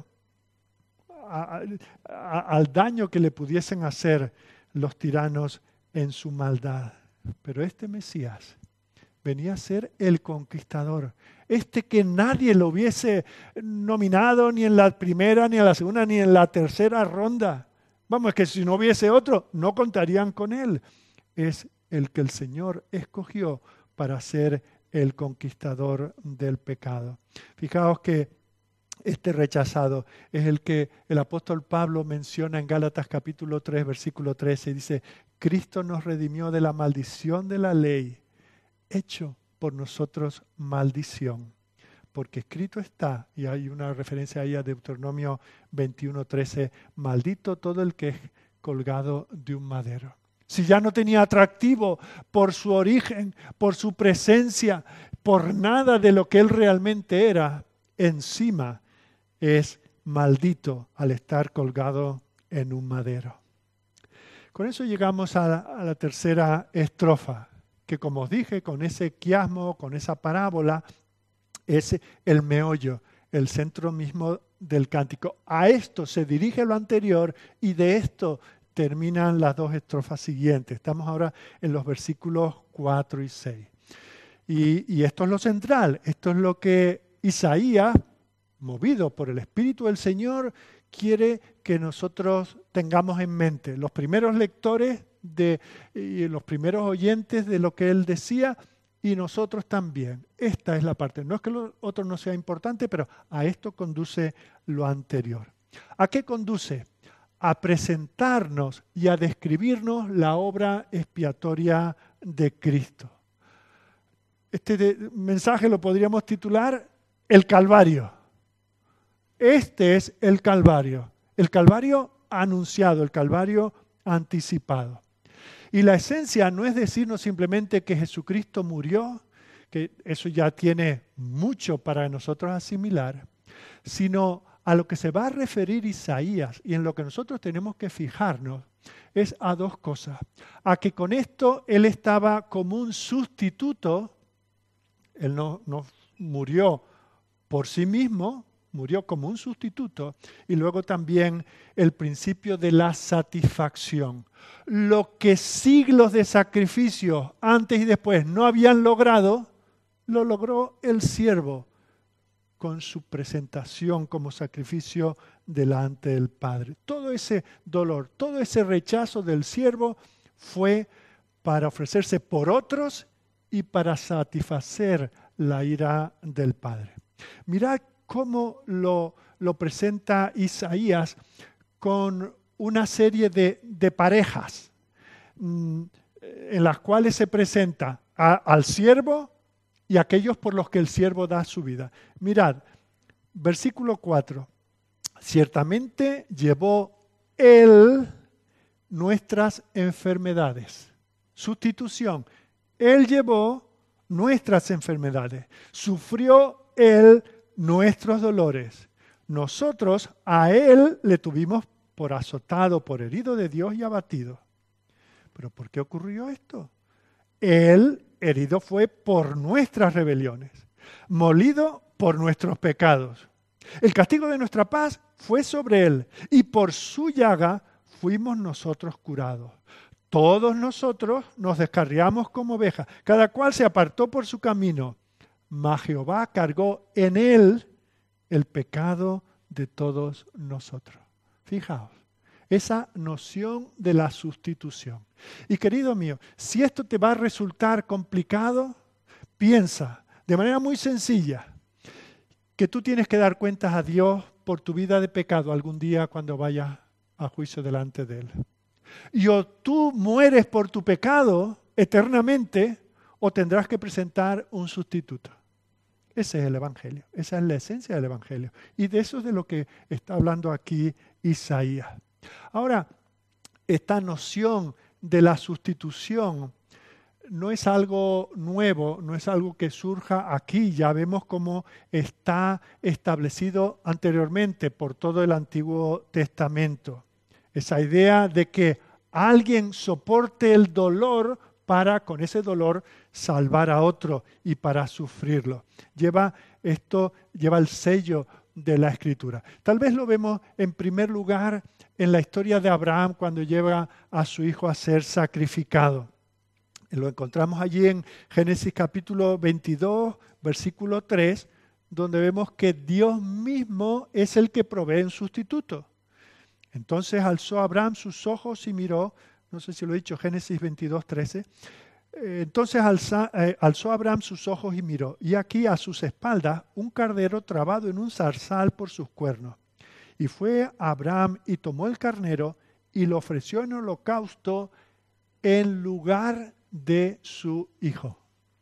[SPEAKER 1] a, a, al daño que le pudiesen hacer los tiranos en su maldad. Pero este Mesías venía a ser el conquistador. Este que nadie lo hubiese nominado ni en la primera, ni en la segunda, ni en la tercera ronda. Vamos, es que si no hubiese otro, no contarían con él. Es el que el Señor escogió para ser el conquistador del pecado. Fijaos que este rechazado, es el que el apóstol Pablo menciona en Gálatas capítulo tres, versículo trece. Dice, Cristo nos redimió de la maldición de la ley, hecho por nosotros maldición. Porque escrito está, y hay una referencia ahí a Deuteronomio veintiuno, trece, maldito todo el que es colgado de un madero. Si ya no tenía atractivo por su origen, por su presencia, por nada de lo que él realmente era, encima es maldito al estar colgado en un madero. Con eso llegamos a la, a la tercera estrofa, que como os dije, con ese quiasmo, con esa parábola, es el meollo, el centro mismo del cántico. A esto se dirige lo anterior y de esto terminan las dos estrofas siguientes. Estamos ahora en los versículos cuatro y seis. Y, y esto es lo central, esto es lo que Isaías, movido por el Espíritu del Señor, quiere que nosotros tengamos en mente. Los primeros lectores de, y los primeros oyentes de lo que él decía, y nosotros también. Esta es la parte. No es que lo otro no sea importante, pero a esto conduce lo anterior. ¿A qué conduce? A presentarnos y a describirnos la obra expiatoria de Cristo. Este de, mensaje lo podríamos titular El Calvario. Este es el Calvario. El Calvario anunciado, el Calvario anticipado. Y la esencia no es decirnos simplemente que Jesucristo murió, que eso ya tiene mucho para nosotros asimilar, sino a lo que se va a referir Isaías y en lo que nosotros tenemos que fijarnos es a dos cosas. A que con esto Él estaba como un sustituto, Él no, no murió por sí mismo, murió como un sustituto, y luego también el principio de la satisfacción. Lo que siglos de sacrificios antes y después no habían logrado, lo logró el siervo con su presentación como sacrificio delante del Padre. Todo ese dolor, todo ese rechazo del siervo fue para ofrecerse por otros y para satisfacer la ira del Padre. Mirad cómo lo, lo presenta Isaías con una serie de, de parejas mmm, en las cuales se presenta a, al siervo y aquellos por los que el siervo da su vida. Mirad, versículo cuatro. Ciertamente llevó Él nuestras enfermedades. Sustitución. Él llevó nuestras enfermedades. Sufrió Él nuestros dolores. Nosotros a Él le tuvimos por azotado, por herido de Dios y abatido. ¿Pero por qué ocurrió esto? Él herido fue por nuestras rebeliones, molido por nuestros pecados. El castigo de nuestra paz fue sobre Él y por su llaga fuimos nosotros curados. Todos nosotros nos descarriamos como ovejas, cada cual se apartó por su camino, mas Jehová cargó en Él el pecado de todos nosotros. Fijaos, esa noción de la sustitución. Y querido mío, si esto te va a resultar complicado, piensa de manera muy sencilla que tú tienes que dar cuentas a Dios por tu vida de pecado algún día cuando vayas a juicio delante de Él. Y o tú mueres por tu pecado eternamente o tendrás que presentar un sustituto. Ese es el Evangelio, esa es la esencia del Evangelio. Y de eso es de lo que está hablando aquí Isaías. Ahora, esta noción de la sustitución no es algo nuevo, no es algo que surja aquí. Ya vemos cómo está establecido anteriormente por todo el Antiguo Testamento. Esa idea de que alguien soporte el dolor para con ese dolor salvar a otro y para sufrirlo. Lleva esto, lleva el sello de la Escritura. Tal vez lo vemos en primer lugar en la historia de Abraham cuando lleva a su hijo a ser sacrificado. Lo encontramos allí en Génesis capítulo veintidós, versículo tres, donde vemos que Dios mismo es el que provee un sustituto. Entonces alzó Abraham sus ojos y miró, no sé si lo he dicho, Génesis veintidós, trece, Eh, Entonces alza- eh, alzó Abraham sus ojos y miró, y aquí a sus espaldas un carnero trabado en un zarzal por sus cuernos. Y fue Abraham y tomó el carnero y lo ofreció en holocausto en lugar de su hijo.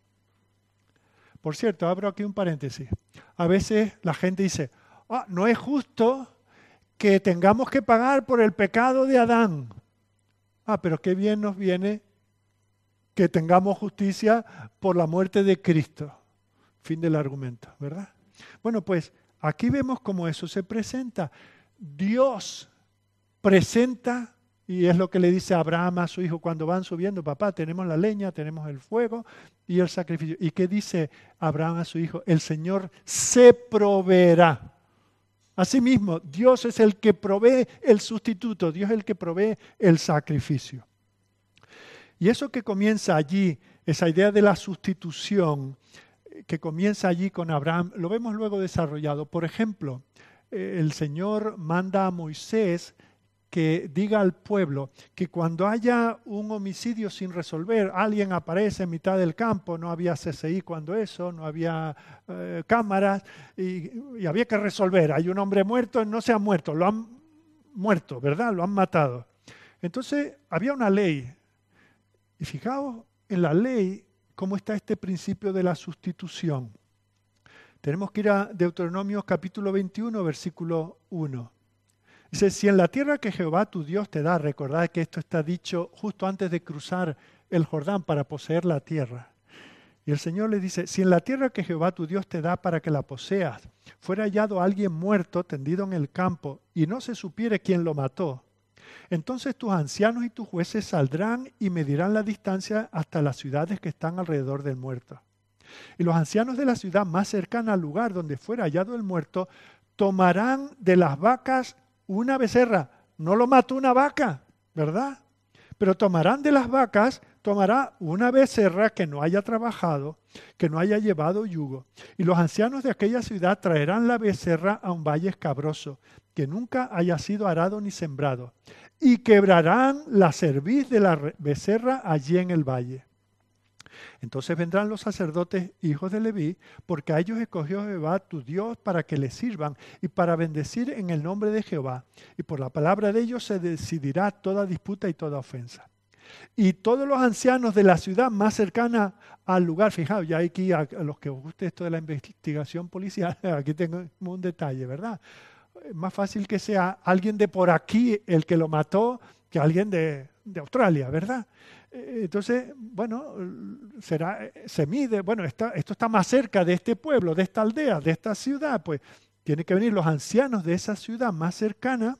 [SPEAKER 1] Por cierto, abro aquí un paréntesis. A veces la gente dice, ah, no es justo que tengamos que pagar por el pecado de Adán. Ah, pero qué bien nos viene que tengamos justicia por la muerte de Cristo. Fin del argumento, ¿verdad? Bueno, pues aquí vemos cómo eso se presenta. Dios presenta, y es lo que le dice Abraham a su hijo cuando van subiendo, papá, tenemos la leña, tenemos el fuego y el sacrificio. ¿Y qué dice Abraham a su hijo? El Señor se proveerá. Asimismo, Dios es el que provee el sustituto, Dios es el que provee el sacrificio. Y eso que comienza allí, esa idea de la sustitución, que comienza allí con Abraham, lo vemos luego desarrollado. Por ejemplo, el Señor manda a Moisés que diga al pueblo que cuando haya un homicidio sin resolver, alguien aparece en mitad del campo, no había C S I cuando eso, no había eh, cámaras, y, y había que resolver. Hay un hombre muerto, no se ha muerto, lo han muerto, ¿verdad? Lo han matado. Entonces había una ley, y fijaos en la ley cómo está este principio de la sustitución. Tenemos que ir a Deuteronomio capítulo veintiuno, versículo uno. Dice, si en la tierra que Jehová tu Dios te da, recordad que esto está dicho justo antes de cruzar el Jordán para poseer la tierra. Y el Señor le dice, si en la tierra que Jehová tu Dios te da para que la poseas, fuera hallado alguien muerto tendido en el campo y no se supiere quién lo mató, entonces tus ancianos y tus jueces saldrán y medirán la distancia hasta las ciudades que están alrededor del muerto. Y los ancianos de la ciudad más cercana al lugar donde fuera hallado el muerto tomarán de las vacas una becerra. No lo mató una vaca, ¿verdad? Pero tomarán de las vacas, tomará una becerra que no haya trabajado, que no haya llevado yugo. Y los ancianos de aquella ciudad traerán la becerra a un valle escabroso, que nunca haya sido arado ni sembrado. Y quebrarán la cerviz de la becerra allí en el valle. Entonces vendrán los sacerdotes, hijos de Leví, porque a ellos escogió Jehová tu Dios para que les sirvan y para bendecir en el nombre de Jehová. Y por la palabra de ellos se decidirá toda disputa y toda ofensa. Y todos los ancianos de la ciudad más cercana al lugar, fijaos, ya aquí a los que os guste esto de la investigación policial, aquí tengo un detalle, ¿verdad? Es más fácil que sea alguien de por aquí el que lo mató que alguien de, de Australia, ¿verdad? Entonces, bueno, será, se mide, bueno, está, esto está más cerca de este pueblo, de esta aldea, de esta ciudad, pues tienen que venir los ancianos de esa ciudad más cercana,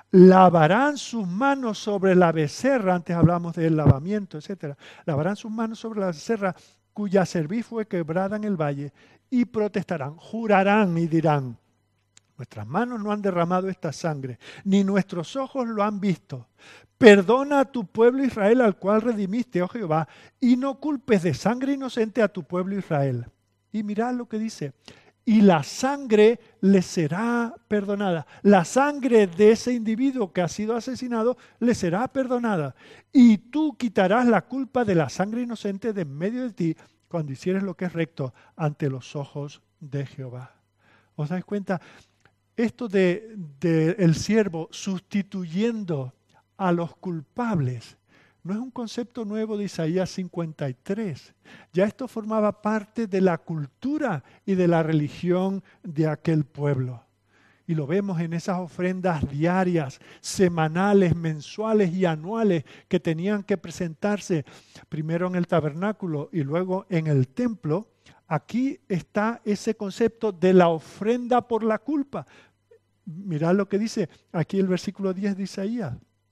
[SPEAKER 1] lavarán sus manos sobre la becerra, antes hablamos del lavamiento, etcétera, lavarán sus manos sobre la becerra cuya cerviz fue quebrada en el valle y protestarán, jurarán y dirán, nuestras manos no han derramado esta sangre, ni nuestros ojos lo han visto. Perdona a tu pueblo Israel al cual redimiste, oh Jehová, y no culpes de sangre inocente a tu pueblo Israel. Y mirad lo que dice, y la sangre le será perdonada. La sangre de ese individuo que ha sido asesinado le será perdonada. Y tú quitarás la culpa de la sangre inocente de en medio de ti cuando hicieres lo que es recto ante los ojos de Jehová. ¿Os dais cuenta? Esto de, de el siervo sustituyendo a los culpables no es un concepto nuevo de Isaías cincuenta y tres. Ya esto formaba parte de la cultura y de la religión de aquel pueblo. Y lo vemos en esas ofrendas diarias, semanales, mensuales y anuales que tenían que presentarse primero en el tabernáculo y luego en el templo. Aquí está ese concepto de la ofrenda por la culpa. Mirad lo que dice aquí el versículo diez de Isaías.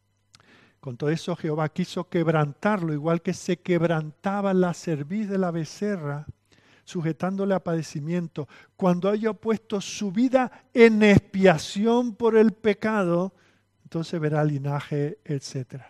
[SPEAKER 1] Con todo eso Jehová quiso quebrantarlo, igual que se quebrantaba la cerviz de la becerra, sujetándole a padecimiento. Cuando haya puesto su vida en expiación por el pecado, entonces verá linaje, etcétera.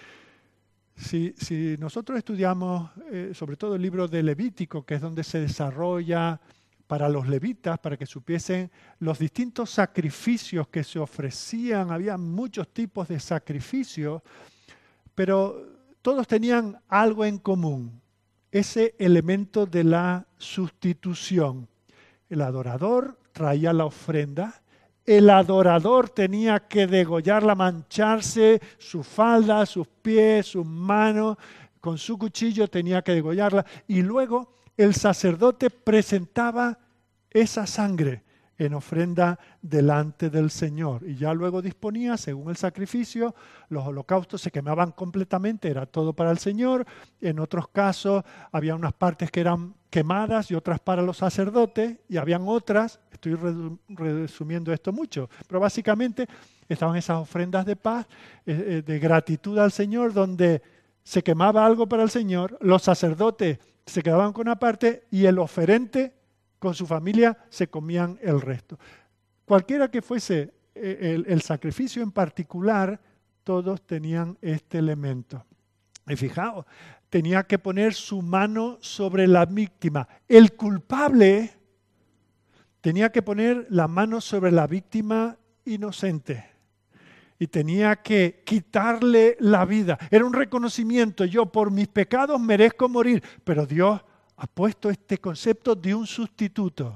[SPEAKER 1] Si, si nosotros estudiamos, eh, sobre todo el libro de Levítico, que es donde se desarrolla para los levitas, para que supiesen los distintos sacrificios que se ofrecían, había muchos tipos de sacrificios, pero todos tenían algo en común. ese elemento de la sustitución. El adorador traía la ofrenda, el adorador tenía que degollarla, mancharse su falda, sus pies, sus manos, con su cuchillo tenía que degollarla, y luego el sacerdote presentaba esa sangre en ofrenda delante del Señor. Y ya luego disponía, según el sacrificio, los holocaustos se quemaban completamente, era todo para el Señor. En otros casos había unas partes que eran quemadas y otras para los sacerdotes, y habían otras, estoy resumiendo esto mucho, pero básicamente estaban esas ofrendas de paz, eh, de gratitud al Señor, donde se quemaba algo para el Señor, los sacerdotes se quedaban con una parte y el oferente con su familia se comían el resto. Cualquiera que fuese el, el sacrificio en particular, todos tenían este elemento. Y fijaos, tenía que poner su mano sobre la víctima. El culpable tenía que poner la mano sobre la víctima inocente. Y tenía que quitarle la vida. Era un reconocimiento. Yo por mis pecados merezco morir, pero Dios ha puesto este concepto de un sustituto.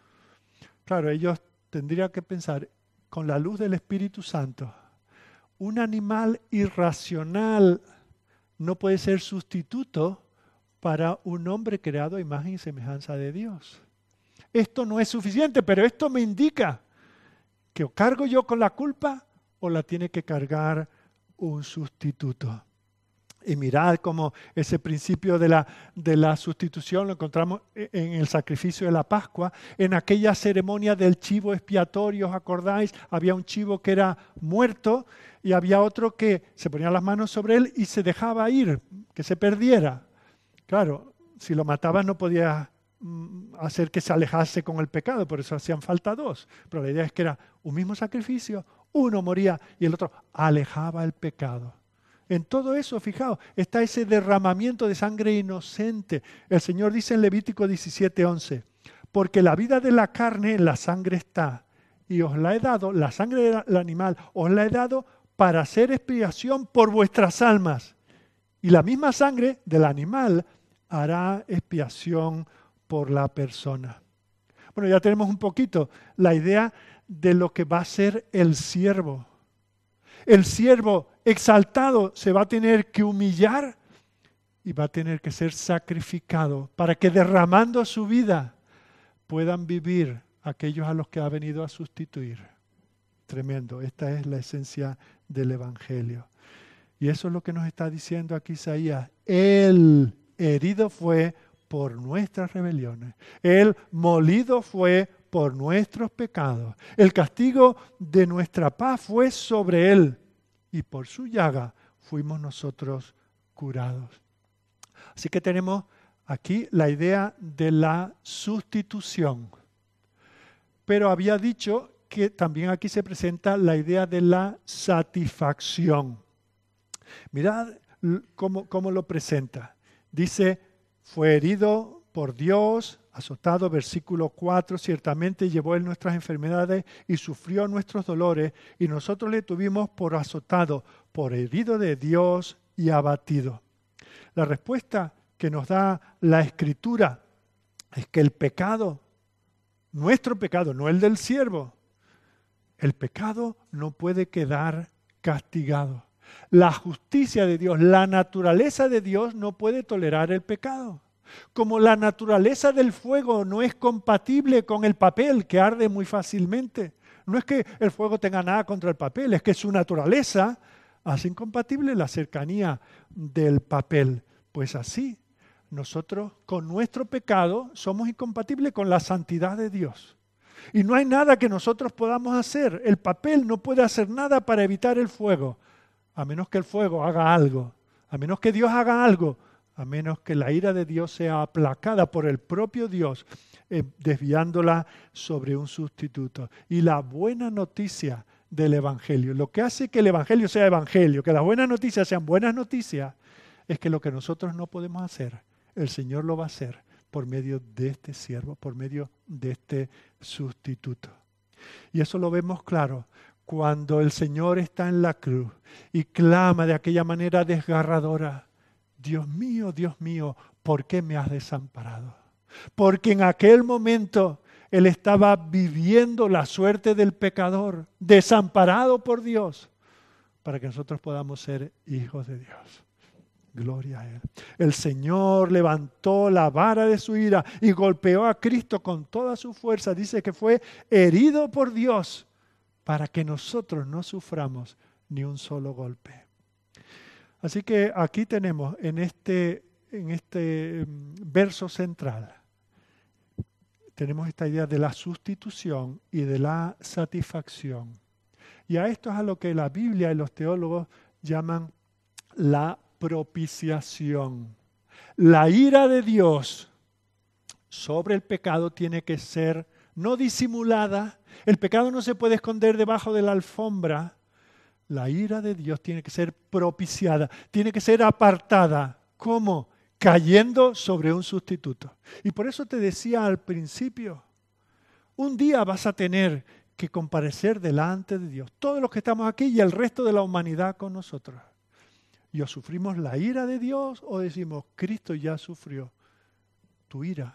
[SPEAKER 1] Claro, ellos tendrían que pensar, con la luz del Espíritu Santo, un animal irracional no puede ser sustituto para un hombre creado a imagen y semejanza de Dios. Esto no es suficiente, pero esto me indica que o cargo yo con la culpa o la tiene que cargar un sustituto. Y mirad cómo ese principio de la, de la sustitución lo encontramos en el sacrificio de la Pascua, en aquella ceremonia del chivo expiatorio, ¿os acordáis? Había un chivo que era muerto y había otro que se ponía las manos sobre él y se dejaba ir, que se perdiera. Claro, si lo matabas no podías mm, hacer que se alejase con el pecado, por eso hacían falta dos. Pero la idea es que era un mismo sacrificio, uno moría y el otro alejaba el pecado. En todo eso, fijaos, está ese derramamiento de sangre inocente. El Señor dice en Levítico diecisiete once, porque la vida de la carne en la sangre está, y os la he dado, la sangre del animal, os la he dado para hacer expiación por vuestras almas. Y la misma sangre del animal hará expiación por la persona. Bueno, ya tenemos un poquito la idea de lo que va a ser el siervo. El siervo exaltado se va a tener que humillar y va a tener que ser sacrificado para que derramando su vida puedan vivir aquellos a los que ha venido a sustituir. Tremendo, esta es la esencia del Evangelio. Y eso es lo que nos está diciendo aquí Isaías. Él herido fue por nuestras rebeliones. Él molido fue por nuestros pecados. El castigo de nuestra paz fue sobre Él. Y por su llaga fuimos nosotros curados. Así que tenemos aquí la idea de la sustitución. Pero había dicho que también aquí se presenta la idea de la satisfacción. Mirad cómo, cómo lo presenta. Dice, fue herido por Dios, azotado, versículo cuatro, ciertamente llevó Él nuestras enfermedades y sufrió nuestros dolores, y nosotros le tuvimos por azotado, por herido de Dios y abatido. La respuesta que nos da la Escritura es que el pecado, nuestro pecado, no el del siervo, el pecado no puede quedar castigado. La justicia de Dios, la naturaleza de Dios no puede tolerar el pecado. Como la naturaleza del fuego no es compatible con el papel, que arde muy fácilmente. No es que el fuego tenga nada contra el papel, es que su naturaleza hace incompatible la cercanía del papel. Pues así, nosotros con nuestro pecado somos incompatibles con la santidad de Dios. Y no hay nada que nosotros podamos hacer. El papel no puede hacer nada para evitar el fuego, a menos que el fuego haga algo, a menos que Dios haga algo. A menos que la ira de Dios sea aplacada por el propio Dios, eh, desviándola sobre un sustituto. Y la buena noticia del Evangelio, lo que hace que el Evangelio sea Evangelio, que las buenas noticias sean buenas noticias, es que lo que nosotros no podemos hacer, el Señor lo va a hacer por medio de este siervo, por medio de este sustituto. Y eso lo vemos claro cuando el Señor está en la cruz y clama de aquella manera desgarradora, Dios mío, Dios mío, ¿por qué me has desamparado? Porque en aquel momento él estaba viviendo la suerte del pecador, desamparado por Dios, para que nosotros podamos ser hijos de Dios. Gloria a Él. El Señor levantó la vara de su ira y golpeó a Cristo con toda su fuerza. Dice que fue herido por Dios para que nosotros no suframos ni un solo golpe. Así que aquí tenemos en este, en este verso central, tenemos esta idea de la sustitución y de la satisfacción. Y a esto es a lo que la Biblia y los teólogos llaman la propiciación. La ira de Dios sobre el pecado tiene que ser no disimulada. El pecado no se puede esconder debajo de la alfombra. La ira de Dios tiene que ser propiciada, tiene que ser apartada. ¿Cómo? Cayendo sobre un sustituto. Y por eso te decía al principio, un día vas a tener que comparecer delante de Dios. Todos los que estamos aquí y el resto de la humanidad con nosotros. ¿Y o sufrimos la ira de Dios o decimos, Cristo ya sufrió tu ira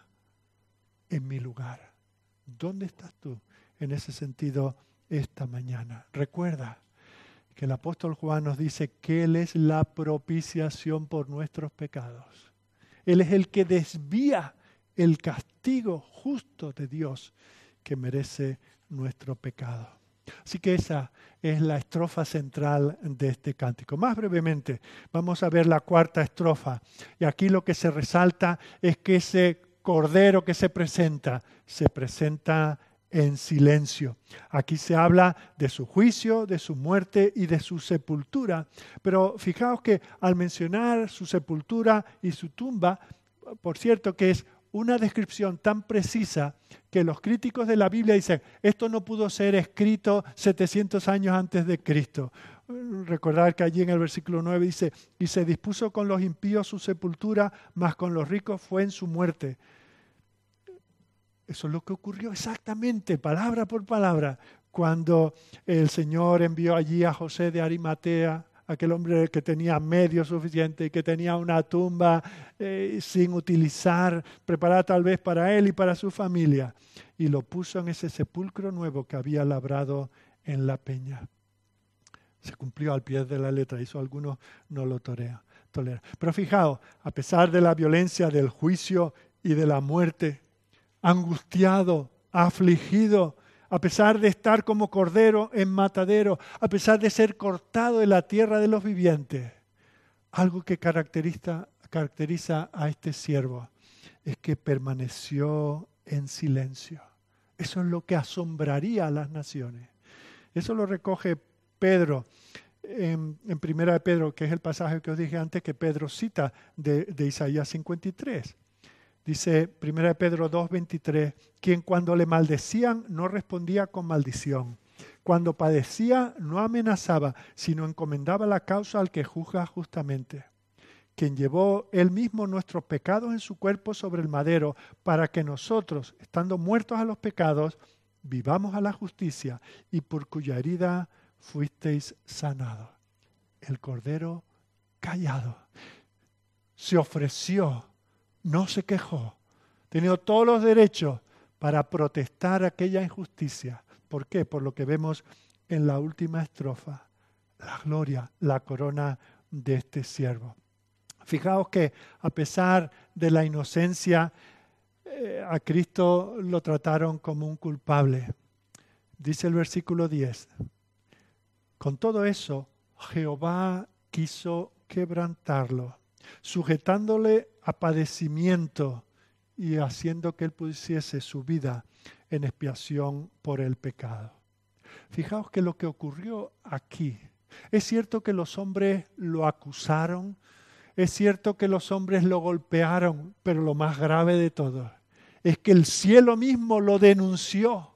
[SPEAKER 1] en mi lugar? ¿Dónde estás tú en ese sentido esta mañana? Recuerda que el apóstol Juan nos dice que Él es la propiciación por nuestros pecados. Él es el que desvía el castigo justo de Dios que merece nuestro pecado. Así que esa es la estrofa central de este cántico. Más brevemente, vamos a ver la cuarta estrofa. Y aquí lo que se resalta es que ese cordero que se presenta, se presenta en silencio. Aquí se habla de su juicio, de su muerte y de su sepultura. Pero fijaos que al mencionar su sepultura y su tumba, por cierto que es una descripción tan precisa que los críticos de la Biblia dicen, esto no pudo ser escrito setecientos años antes de Cristo. Recordar que allí en el versículo nueve dice, y se dispuso con los impíos su sepultura, mas con los ricos fue en su muerte. Eso es lo que ocurrió exactamente, palabra por palabra, cuando el Señor envió allí a José de Arimatea, aquel hombre que tenía medios suficientes y que tenía una tumba eh, sin utilizar, preparada tal vez para él y para su familia, y lo puso en ese sepulcro nuevo que había labrado en la peña. Se cumplió al pie de la letra, eso algunos no lo toleran. Pero fijaos, a pesar de la violencia del juicio y de la muerte, angustiado, afligido, a pesar de estar como cordero en matadero, a pesar de ser cortado en la tierra de los vivientes, algo que caracteriza, caracteriza a este siervo es que permaneció en silencio. Eso es lo que asombraría a las naciones. Eso lo recoge Pedro en, en Primera de Pedro, que es el pasaje que os dije antes que Pedro cita de, de Isaías cincuenta y tres. Dice Primera de Pedro dos veintitrés, quien cuando le maldecían no respondía con maldición. Cuando padecía no amenazaba, sino encomendaba la causa al que juzga justamente. Quien llevó él mismo nuestros pecados en su cuerpo sobre el madero, para que nosotros, estando muertos a los pecados, vivamos a la justicia, y por cuya herida fuisteis sanados. El Cordero callado se ofreció. No se quejó, tenía todos los derechos para protestar aquella injusticia. ¿Por qué? Por lo que vemos en la última estrofa, la gloria, la corona de este siervo. Fijaos que a pesar de la inocencia, eh, a Cristo lo trataron como un culpable. Dice el versículo diez, con todo eso, Jehová quiso quebrantarlo, sujetándole a padecimiento y haciendo que él pusiese su vida en expiación por el pecado. Fijaos que lo que ocurrió aquí, es cierto que los hombres lo acusaron, es cierto que los hombres lo golpearon, pero lo más grave de todo es que el cielo mismo lo denunció,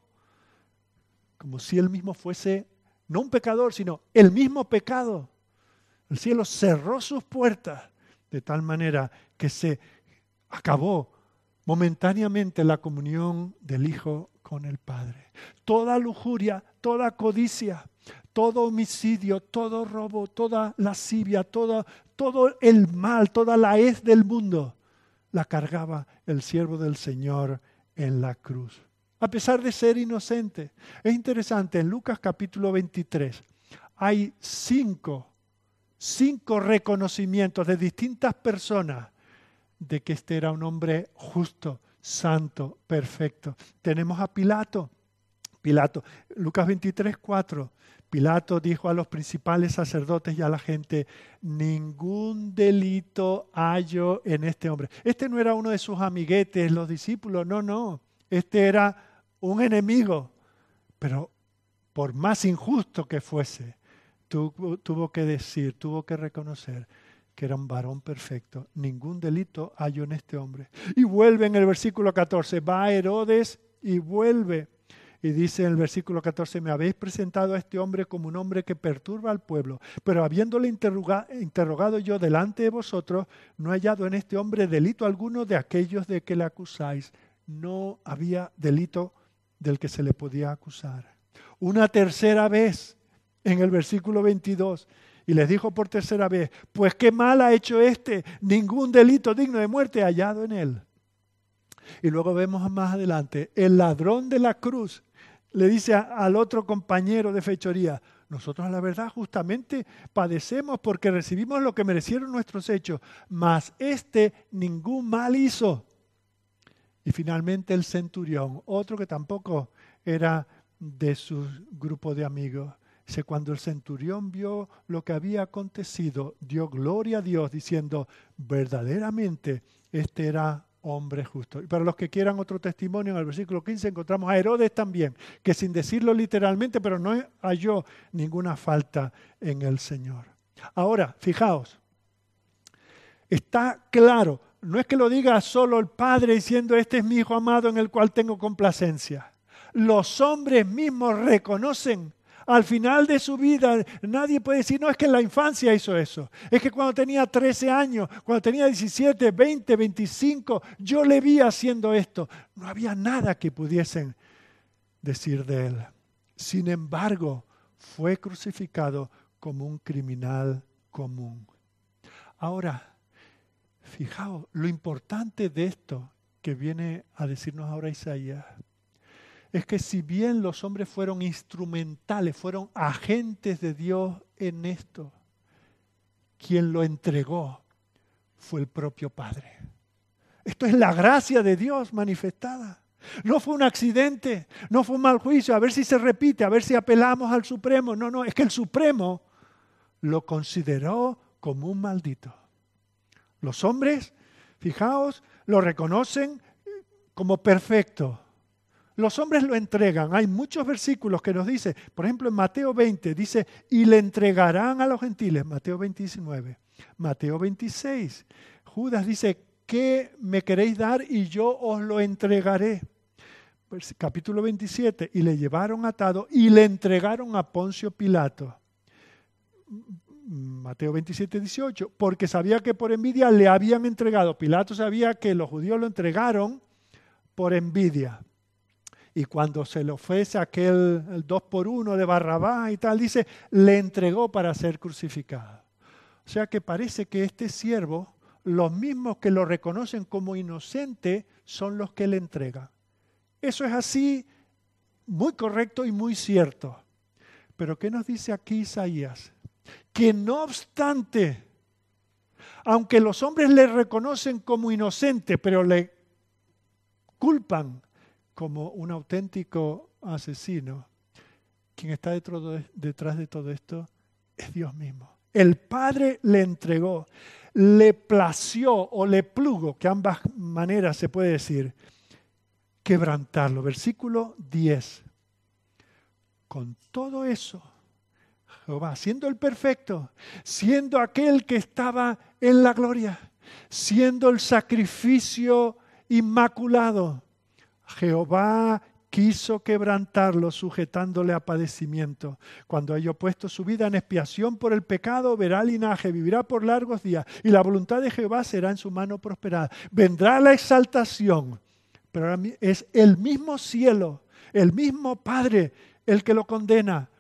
[SPEAKER 1] como si él mismo fuese, no un pecador, sino el mismo pecado. El cielo cerró sus puertas de tal manera que se acabó momentáneamente la comunión del Hijo con el Padre. Toda lujuria, toda codicia, todo homicidio, todo robo, toda lascivia, todo, todo el mal, toda la hez del mundo, la cargaba el siervo del Señor en la cruz, a pesar de ser inocente. Es interesante, en Lucas capítulo veintitrés hay cinco, cinco reconocimientos de distintas personas de que este era un hombre justo, santo, perfecto. Tenemos a Pilato. Pilato, Lucas veintitrés, cuatro. Pilato dijo a los principales sacerdotes y a la gente: ningún delito hallo en este hombre. Este no era uno de sus amiguetes, los discípulos, no, no. Este era un enemigo, pero por más injusto que fuese, tuvo, tuvo que decir, tuvo que reconocer que era un varón perfecto. Ningún delito hallo en este hombre. Y vuelve en el versículo catorce, va a Herodes y vuelve. Y dice en el versículo catorce, me habéis presentado a este hombre como un hombre que perturba al pueblo, pero habiéndole interroga, interrogado yo delante de vosotros, no he hallado en este hombre delito alguno de aquellos de que le acusáis. No había delito del que se le podía acusar. Una tercera vez, en el versículo veintidós, y les dijo por tercera vez, pues qué mal ha hecho este, ningún delito digno de muerte hallado en él. Y luego vemos más adelante, el ladrón de la cruz le dice a, al otro compañero de fechoría, nosotros a la verdad justamente padecemos porque recibimos lo que merecieron nuestros hechos, mas este ningún mal hizo. Y finalmente el centurión, otro que tampoco era de su grupo de amigos. Dice, cuando el centurión vio lo que había acontecido, dio gloria a Dios diciendo, verdaderamente este era hombre justo. Y para los que quieran otro testimonio, en el versículo quince encontramos a Herodes también, que sin decirlo literalmente, pero no halló ninguna falta en el Señor. Ahora, fijaos, está claro, no es que lo diga solo el Padre diciendo, este es mi Hijo amado en el cual tengo complacencia. Los hombres mismos reconocen al final de su vida, nadie puede decir, no, es que en la infancia hizo eso. Es que cuando tenía trece años, cuando tenía diecisiete, veinte, veinticinco, yo le vi haciendo esto. No había nada que pudiesen decir de él. Sin embargo, fue crucificado como un criminal común. Ahora, fijaos, lo importante de esto que viene a decirnos ahora Isaías, es que si bien los hombres fueron instrumentales, fueron agentes de Dios en esto, quien lo entregó fue el propio Padre. Esto es la gracia de Dios manifestada. No fue un accidente, no fue un mal juicio, a ver si se repite, a ver si apelamos al Supremo. No, no, es que el Supremo lo consideró como un maldito. Los hombres, fijaos, lo reconocen como perfecto. Los hombres lo entregan. Hay muchos versículos que nos dice, por ejemplo en Mateo veinte, dice, y le entregarán a los gentiles. Mateo veinte, diecinueve. Mateo veintiséis, Judas dice, ¿qué me queréis dar y yo os lo entregaré? Capítulo veintisiete, y le llevaron atado y le entregaron a Poncio Pilato. Mateo veintisiete, dieciocho, porque sabía que por envidia le habían entregado. Pilato sabía que los judíos lo entregaron por envidia. Y cuando se le ofrece aquel el dos por uno de Barrabás y tal, dice, le entregó para ser crucificado. O sea que parece que este siervo, los mismos que lo reconocen como inocente, son los que le entregan. Eso es así, muy correcto y muy cierto. Pero ¿qué nos dice aquí Isaías? Que no obstante, aunque los hombres le reconocen como inocente, pero le culpan como un auténtico asesino, quien está detrás de todo esto es Dios mismo. El Padre le entregó, le plació o le plugo, que ambas maneras se puede decir, quebrantarlo. Versículo diez. Con todo eso, Jehová, siendo el perfecto, siendo aquel que estaba en la gloria, siendo el sacrificio inmaculado, Jehová quiso quebrantarlo, sujetándole a padecimiento. Cuando haya puesto su vida en expiación por el pecado, verá linaje, vivirá por largos días, y la voluntad de Jehová será en su mano prosperada. Vendrá la exaltación, pero ahora es el mismo cielo, el mismo Padre, el que lo condena,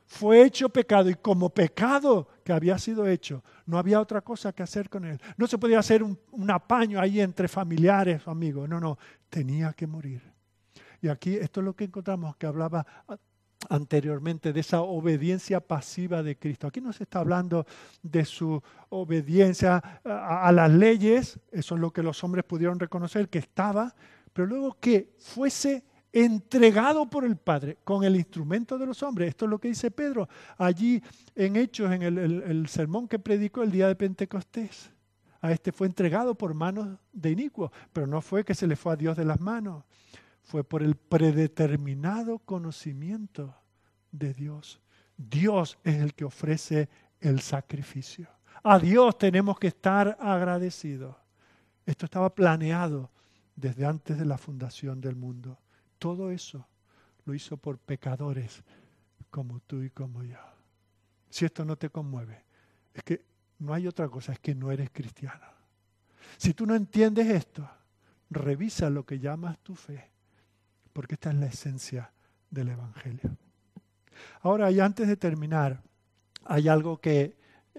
[SPEAKER 1] fue hecho pecado y como pecado que había sido hecho, no había otra cosa que hacer con él. No se podía hacer un, un apaño ahí entre familiares o amigos. No, no, tenía que morir. Y aquí esto es lo que encontramos que hablaba anteriormente de esa obediencia pasiva de Cristo. Aquí no se está hablando de su obediencia a, a las leyes, eso es lo que los hombres pudieron reconocer que estaba, pero luego que fuese entregado por el Padre con el instrumento de los hombres. Esto es lo que dice Pedro allí en Hechos, en el, el, el sermón que predicó el día de Pentecostés. A este fue entregado por manos de inicuos, pero no fue que se le fue a Dios de las manos. Fue por el predeterminado conocimiento de Dios. Dios es el que ofrece el sacrificio. A Dios tenemos que estar agradecidos. Esto estaba planeado desde antes de la fundación del mundo. Todo eso lo hizo por pecadores como tú y como yo. Si esto no te conmueve, es que no hay otra cosa, es que no eres cristiano. Si tú no entiendes esto, revisa lo que llamas tu fe. Porque esta es la esencia del Evangelio. Ahora, y antes de terminar, hay algo que,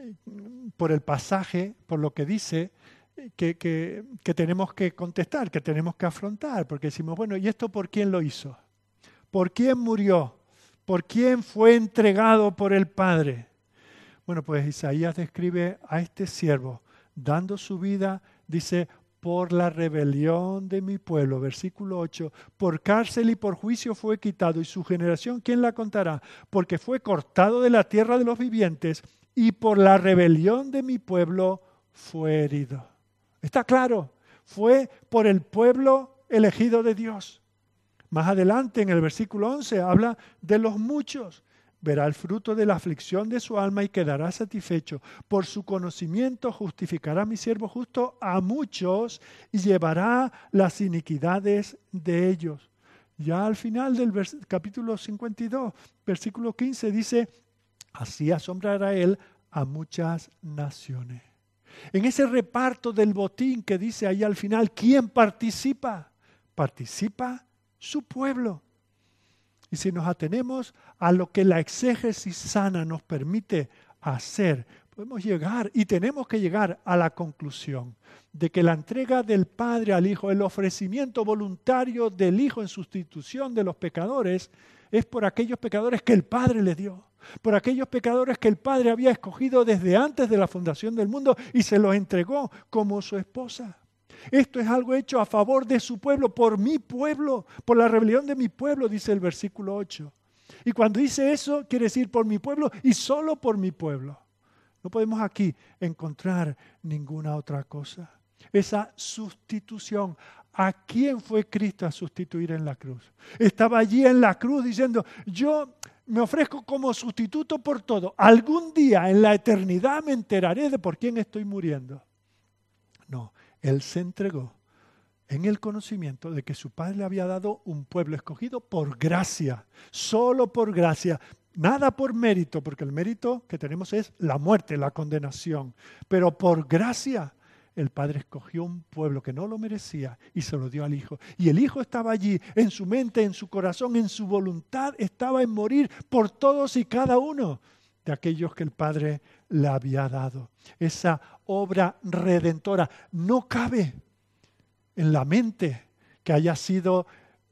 [SPEAKER 1] por el pasaje, por lo que dice, que, que, que tenemos que contestar, que tenemos que afrontar. Porque decimos, bueno, ¿y esto por quién lo hizo? ¿Por quién murió? ¿Por quién fue entregado por el Padre? Bueno, pues Isaías describe a este siervo dando su vida, dice, por la rebelión de mi pueblo. Versículo ocho, por cárcel y por juicio fue quitado, y su generación, ¿quién la contará? Porque fue cortado de la tierra de los vivientes, y por la rebelión de mi pueblo fue herido. Está claro, fue por el pueblo elegido de Dios. Más adelante, en el versículo once, habla de los muchos. Verá el fruto de la aflicción de su alma y quedará satisfecho. Por su conocimiento justificará mi siervo justo a muchos y llevará las iniquidades de ellos. Ya al final del vers- capítulo cincuenta y dos, versículo quince, dice, así asombrará él a muchas naciones. En ese reparto del botín que dice ahí al final, ¿quién participa? Participa su pueblo. Y si nos atenemos a lo que la exégesis sana nos permite hacer, podemos llegar y tenemos que llegar a la conclusión de que la entrega del Padre al Hijo, el ofrecimiento voluntario del Hijo en sustitución de los pecadores, es por aquellos pecadores que el Padre le dio, por aquellos pecadores que el Padre había escogido desde antes de la fundación del mundo y se los entregó como su esposa. Esto es algo hecho a favor de su pueblo, por mi pueblo, por la rebelión de mi pueblo, dice el versículo ocho. Y cuando dice eso, quiere decir por mi pueblo y solo por mi pueblo. No podemos aquí encontrar ninguna otra cosa. Esa sustitución. ¿A quién fue Cristo a sustituir en la cruz? Estaba allí en la cruz diciendo, yo me ofrezco como sustituto por todo. Algún día en la eternidad me enteraré de por quién estoy muriendo. No. Él se entregó en el conocimiento de que su Padre le había dado un pueblo escogido por gracia, solo por gracia, nada por mérito, porque el mérito que tenemos es la muerte, la condenación. Pero por gracia, el Padre escogió un pueblo que no lo merecía y se lo dio al Hijo. Y el Hijo estaba allí, en su mente, en su corazón, en su voluntad, estaba en morir por todos y cada uno de aquellos que el Padre le había dado. Esa obra redentora no cabe en la mente que haya sido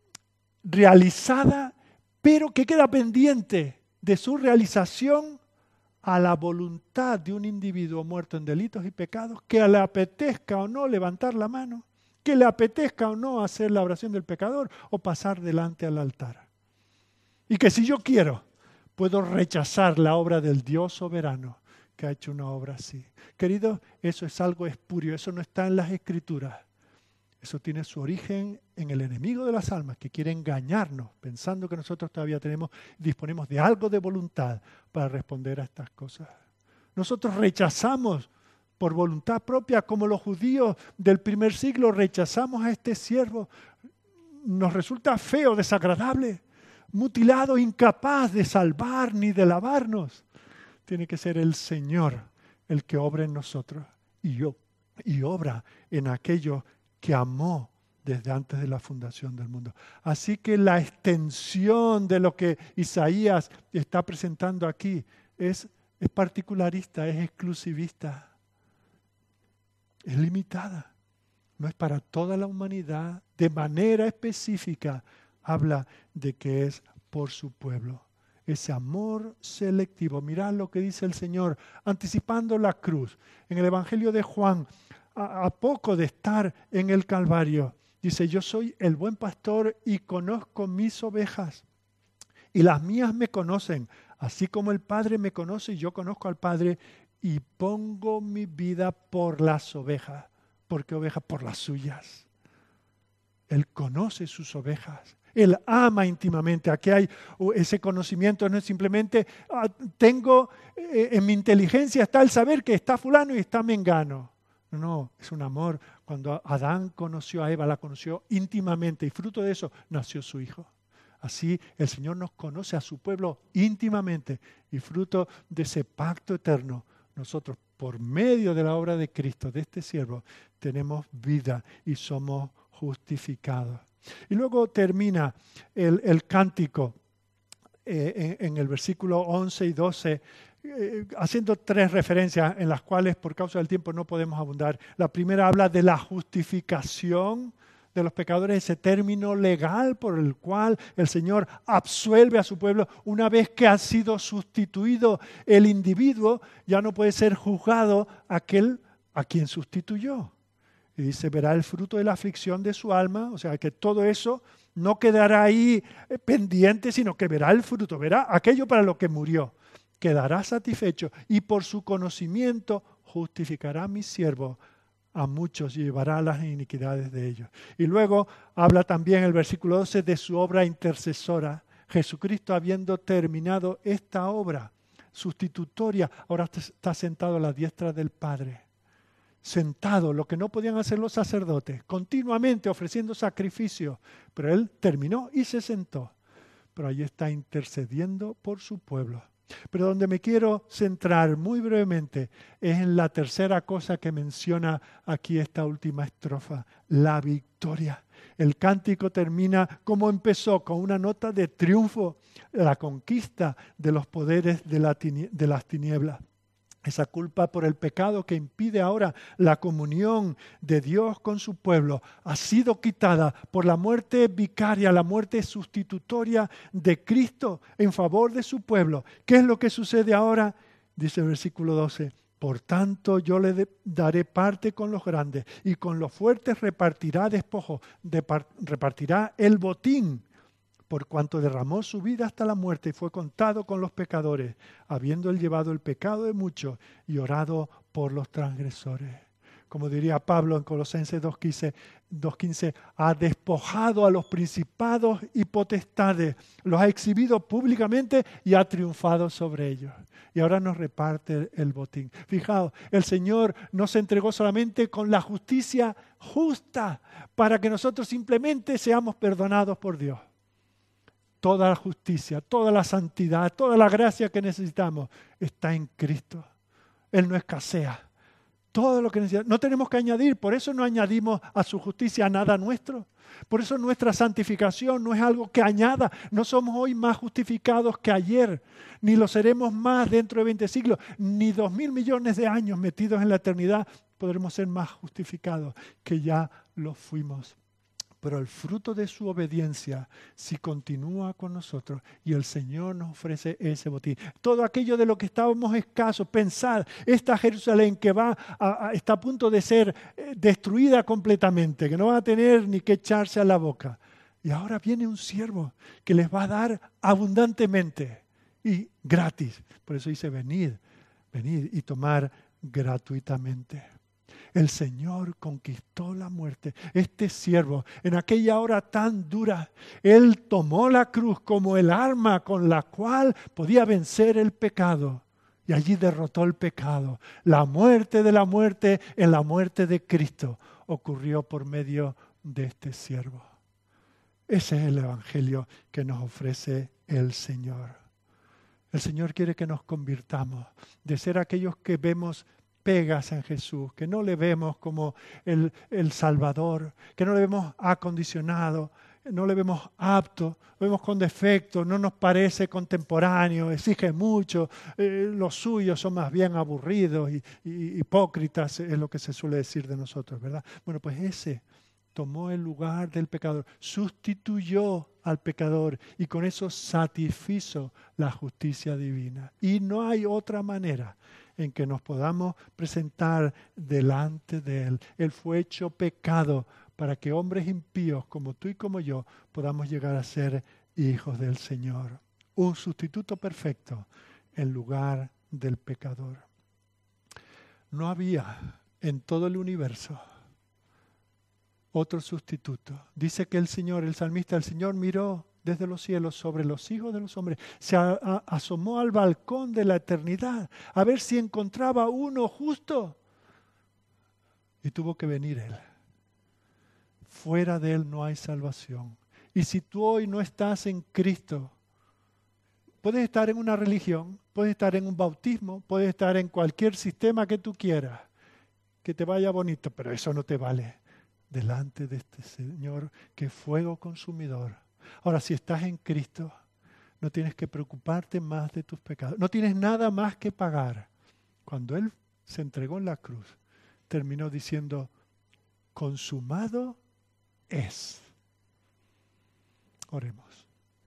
[SPEAKER 1] realizada, pero que queda pendiente de su realización a la voluntad de un individuo muerto en delitos y pecados, que le apetezca o no levantar la mano, que le apetezca o no hacer la oración del pecador o pasar delante al altar. Y que si yo quiero, puedo rechazar la obra del Dios soberano que ha hecho una obra así. Querido, eso es algo espurio, eso no está en las Escrituras. Eso tiene su origen en el enemigo de las almas que quiere engañarnos, pensando que nosotros todavía tenemos, disponemos de algo de voluntad para responder a estas cosas. Nosotros rechazamos por voluntad propia, como los judíos del primer siglo rechazamos a este siervo. Nos resulta feo, desagradable, mutilado, incapaz de salvar ni de lavarnos. Tiene que ser el Señor el que obra en nosotros y yo y obra en aquellos que amó desde antes de la fundación del mundo. Así que la extensión de lo que Isaías está presentando aquí es, es particularista, es exclusivista, es limitada. No es para toda la humanidad, de manera específica habla de que es por su pueblo. Ese amor selectivo. Mirad lo que dice el Señor, anticipando la cruz. En el Evangelio de Juan, a, a poco de estar en el Calvario, dice, yo soy el buen pastor y conozco mis ovejas. Y las mías me conocen, así como el Padre me conoce y yo conozco al Padre, y pongo mi vida por las ovejas. ¿Por qué ovejas? Por las suyas. Él conoce sus ovejas. Él ama íntimamente. Aquí hay ese conocimiento, no es simplemente, ah, tengo, eh, en mi inteligencia está el saber que está fulano y está mengano. No, es un amor. Cuando Adán conoció a Eva, la conoció íntimamente y fruto de eso nació su hijo. Así el Señor nos conoce a su pueblo íntimamente y fruto de ese pacto eterno, nosotros por medio de la obra de Cristo, de este siervo, tenemos vida y somos justificados. Y luego termina el, el cántico eh, en, en el versículo once y doce, eh, haciendo tres referencias en las cuales por causa del tiempo no podemos abundar. La primera habla de la justificación de los pecadores, ese término legal por el cual el Señor absuelve a su pueblo. Una vez que ha sido sustituido el individuo, ya no puede ser juzgado aquel a quien sustituyó. Y dice, verá el fruto de la aflicción de su alma, o sea que todo eso no quedará ahí pendiente, sino que verá el fruto, verá aquello para lo que murió. Quedará satisfecho y por su conocimiento justificará a mi siervo a muchos y llevará las iniquidades de ellos. Y luego habla también el versículo doce de su obra intercesora. Jesucristo, habiendo terminado esta obra sustitutoria, ahora está sentado a la diestra del Padre. Sentado, lo que no podían hacer los sacerdotes, continuamente ofreciendo sacrificios, pero Él terminó y se sentó. Pero allí está intercediendo por su pueblo. Pero donde me quiero centrar muy brevemente es en la tercera cosa que menciona aquí esta última estrofa, la victoria. El cántico termina como empezó, con una nota de triunfo, la conquista de los poderes de, la tini- de las tinieblas. Esa culpa por el pecado que impide ahora la comunión de Dios con su pueblo ha sido quitada por la muerte vicaria, la muerte sustitutoria de Cristo en favor de su pueblo. ¿Qué es lo que sucede ahora? Dice el versículo doce. Por tanto, yo le de- daré parte con los grandes y con los fuertes repartirá despojo, de par- repartirá el botín. Por cuanto derramó su vida hasta la muerte y fue contado con los pecadores, habiendo él llevado el pecado de muchos y orado por los transgresores. Como diría Pablo en Colosenses dos quince, ha despojado a los principados y potestades, los ha exhibido públicamente y ha triunfado sobre ellos. Y ahora nos reparte el botín. Fijaos, el Señor nos entregó solamente con la justicia justa para que nosotros simplemente seamos perdonados por Dios. Toda la justicia, toda la santidad, toda la gracia que necesitamos está en Cristo. Él no escasea. Todo lo que necesitamos. No tenemos que añadir, por eso no añadimos a su justicia nada nuestro. Por eso nuestra santificación no es algo que añada. No somos hoy más justificados que ayer, ni lo seremos más dentro de veinte siglos, ni dos mil millones de años metidos en la eternidad podremos ser más justificados que ya lo fuimos. Pero el fruto de su obediencia, si continúa con nosotros y el Señor nos ofrece ese botín. Todo aquello de lo que estábamos escasos, pensar, esta Jerusalén que va a, a, está a punto de ser eh, destruida completamente, que no va a tener ni que echarse a la boca. Y ahora viene un siervo que les va a dar abundantemente y gratis. Por eso dice, venid, venid y tomar gratuitamente. El Señor conquistó la muerte. Este siervo, en aquella hora tan dura, Él tomó la cruz como el arma con la cual podía vencer el pecado. Y allí derrotó el pecado. La muerte de la muerte en la muerte de Cristo ocurrió por medio de este siervo. Ese es el evangelio que nos ofrece el Señor. El Señor quiere que nos convirtamos de ser aquellos que vemos pegas en Jesús, que no le vemos como el, el Salvador, que no le vemos acondicionado, no le vemos apto, lo vemos con defectos, no nos parece contemporáneo, exige mucho, eh, los suyos son más bien aburridos y, y hipócritas, es lo que se suele decir de nosotros, ¿verdad? Bueno, pues ese tomó el lugar del pecador, sustituyó al pecador y con eso satisfizo la justicia divina. Y no hay otra manera en que nos podamos presentar delante de Él. Él fue hecho pecado para que hombres impíos como tú y como yo podamos llegar a ser hijos del Señor. Un sustituto perfecto en lugar del pecador. No había en todo el universo otro sustituto. Dice que el Señor, el salmista, el Señor miró desde los cielos sobre los hijos de los hombres, se a, a, asomó al balcón de la eternidad a ver si encontraba uno justo y tuvo que venir Él. Fuera de Él no hay salvación. Y si tú hoy no estás en Cristo, puedes estar en una religión, puedes estar en un bautismo, puedes estar en cualquier sistema que tú quieras, que te vaya bonito, pero eso no te vale delante de este Señor que es fuego consumidor. Ahora, si estás en Cristo, no tienes que preocuparte más de tus pecados. No tienes nada más que pagar. Cuando Él se entregó en la cruz, terminó diciendo, consumado es. Oremos.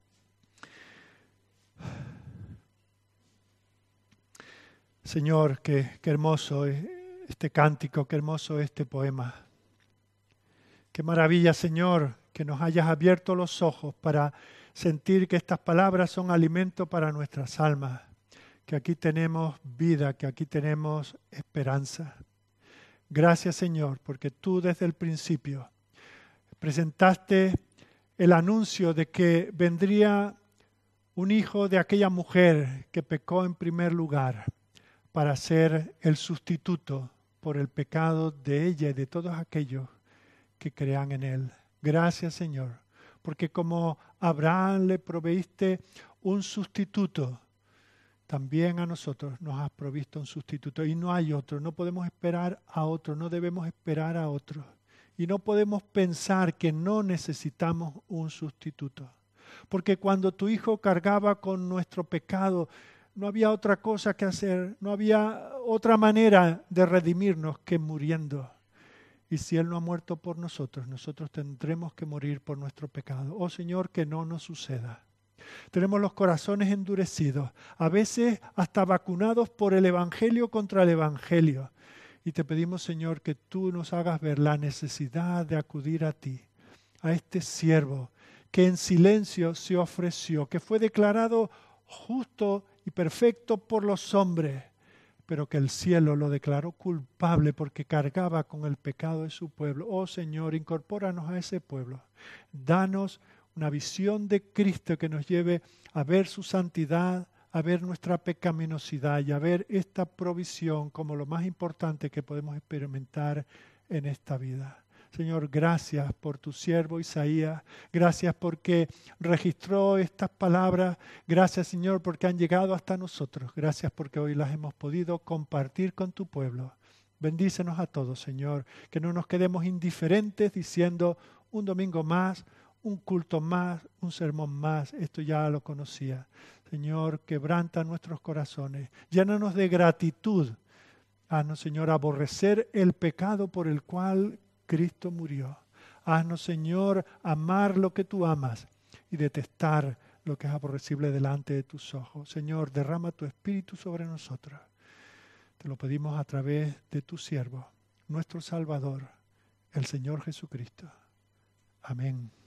[SPEAKER 1] Señor, qué, qué hermoso este cántico, qué hermoso este poema. Qué maravilla, Señor, que nos hayas abierto los ojos para sentir que estas palabras son alimento para nuestras almas, que aquí tenemos vida, que aquí tenemos esperanza. Gracias, Señor, porque tú desde el principio presentaste el anuncio de que vendría un hijo de aquella mujer que pecó en primer lugar para ser el sustituto por el pecado de ella y de todos aquellos que crean en Él. Gracias, Señor, porque como a Abraham le proveíste un sustituto, también a nosotros nos has provisto un sustituto y no hay otro, no podemos esperar a otro, no debemos esperar a otro y no podemos pensar que no necesitamos un sustituto, porque cuando tu Hijo cargaba con nuestro pecado, no había otra cosa que hacer, no había otra manera de redimirnos que muriendo. Y si Él no ha muerto por nosotros, nosotros tendremos que morir por nuestro pecado. Oh Señor, que no nos suceda. Tenemos los corazones endurecidos, a veces hasta vacunados por el Evangelio contra el Evangelio. Y te pedimos, Señor, que tú nos hagas ver la necesidad de acudir a ti, a este siervo que en silencio se ofreció, que fue declarado justo y perfecto por los hombres, pero que el cielo lo declaró culpable porque cargaba con el pecado de su pueblo. Oh Señor, incorpóranos a ese pueblo. Danos una visión de Cristo que nos lleve a ver su santidad, a ver nuestra pecaminosidad y a ver esta provisión como lo más importante que podemos experimentar en esta vida. Señor, gracias por tu siervo Isaías, gracias porque registró estas palabras, gracias Señor porque han llegado hasta nosotros, gracias porque hoy las hemos podido compartir con tu pueblo. Bendícenos a todos, Señor, que no nos quedemos indiferentes diciendo un domingo más, un culto más, un sermón más, esto ya lo conocía. Señor, quebranta nuestros corazones, llénanos de gratitud. Haznos, Señor, aborrecer el pecado por el cual Cristo murió. Haznos, Señor, amar lo que tú amas y detestar lo que es aborrecible delante de tus ojos. Señor, derrama tu Espíritu sobre nosotros. Te lo pedimos a través de tu siervo, nuestro Salvador, el Señor Jesucristo. Amén.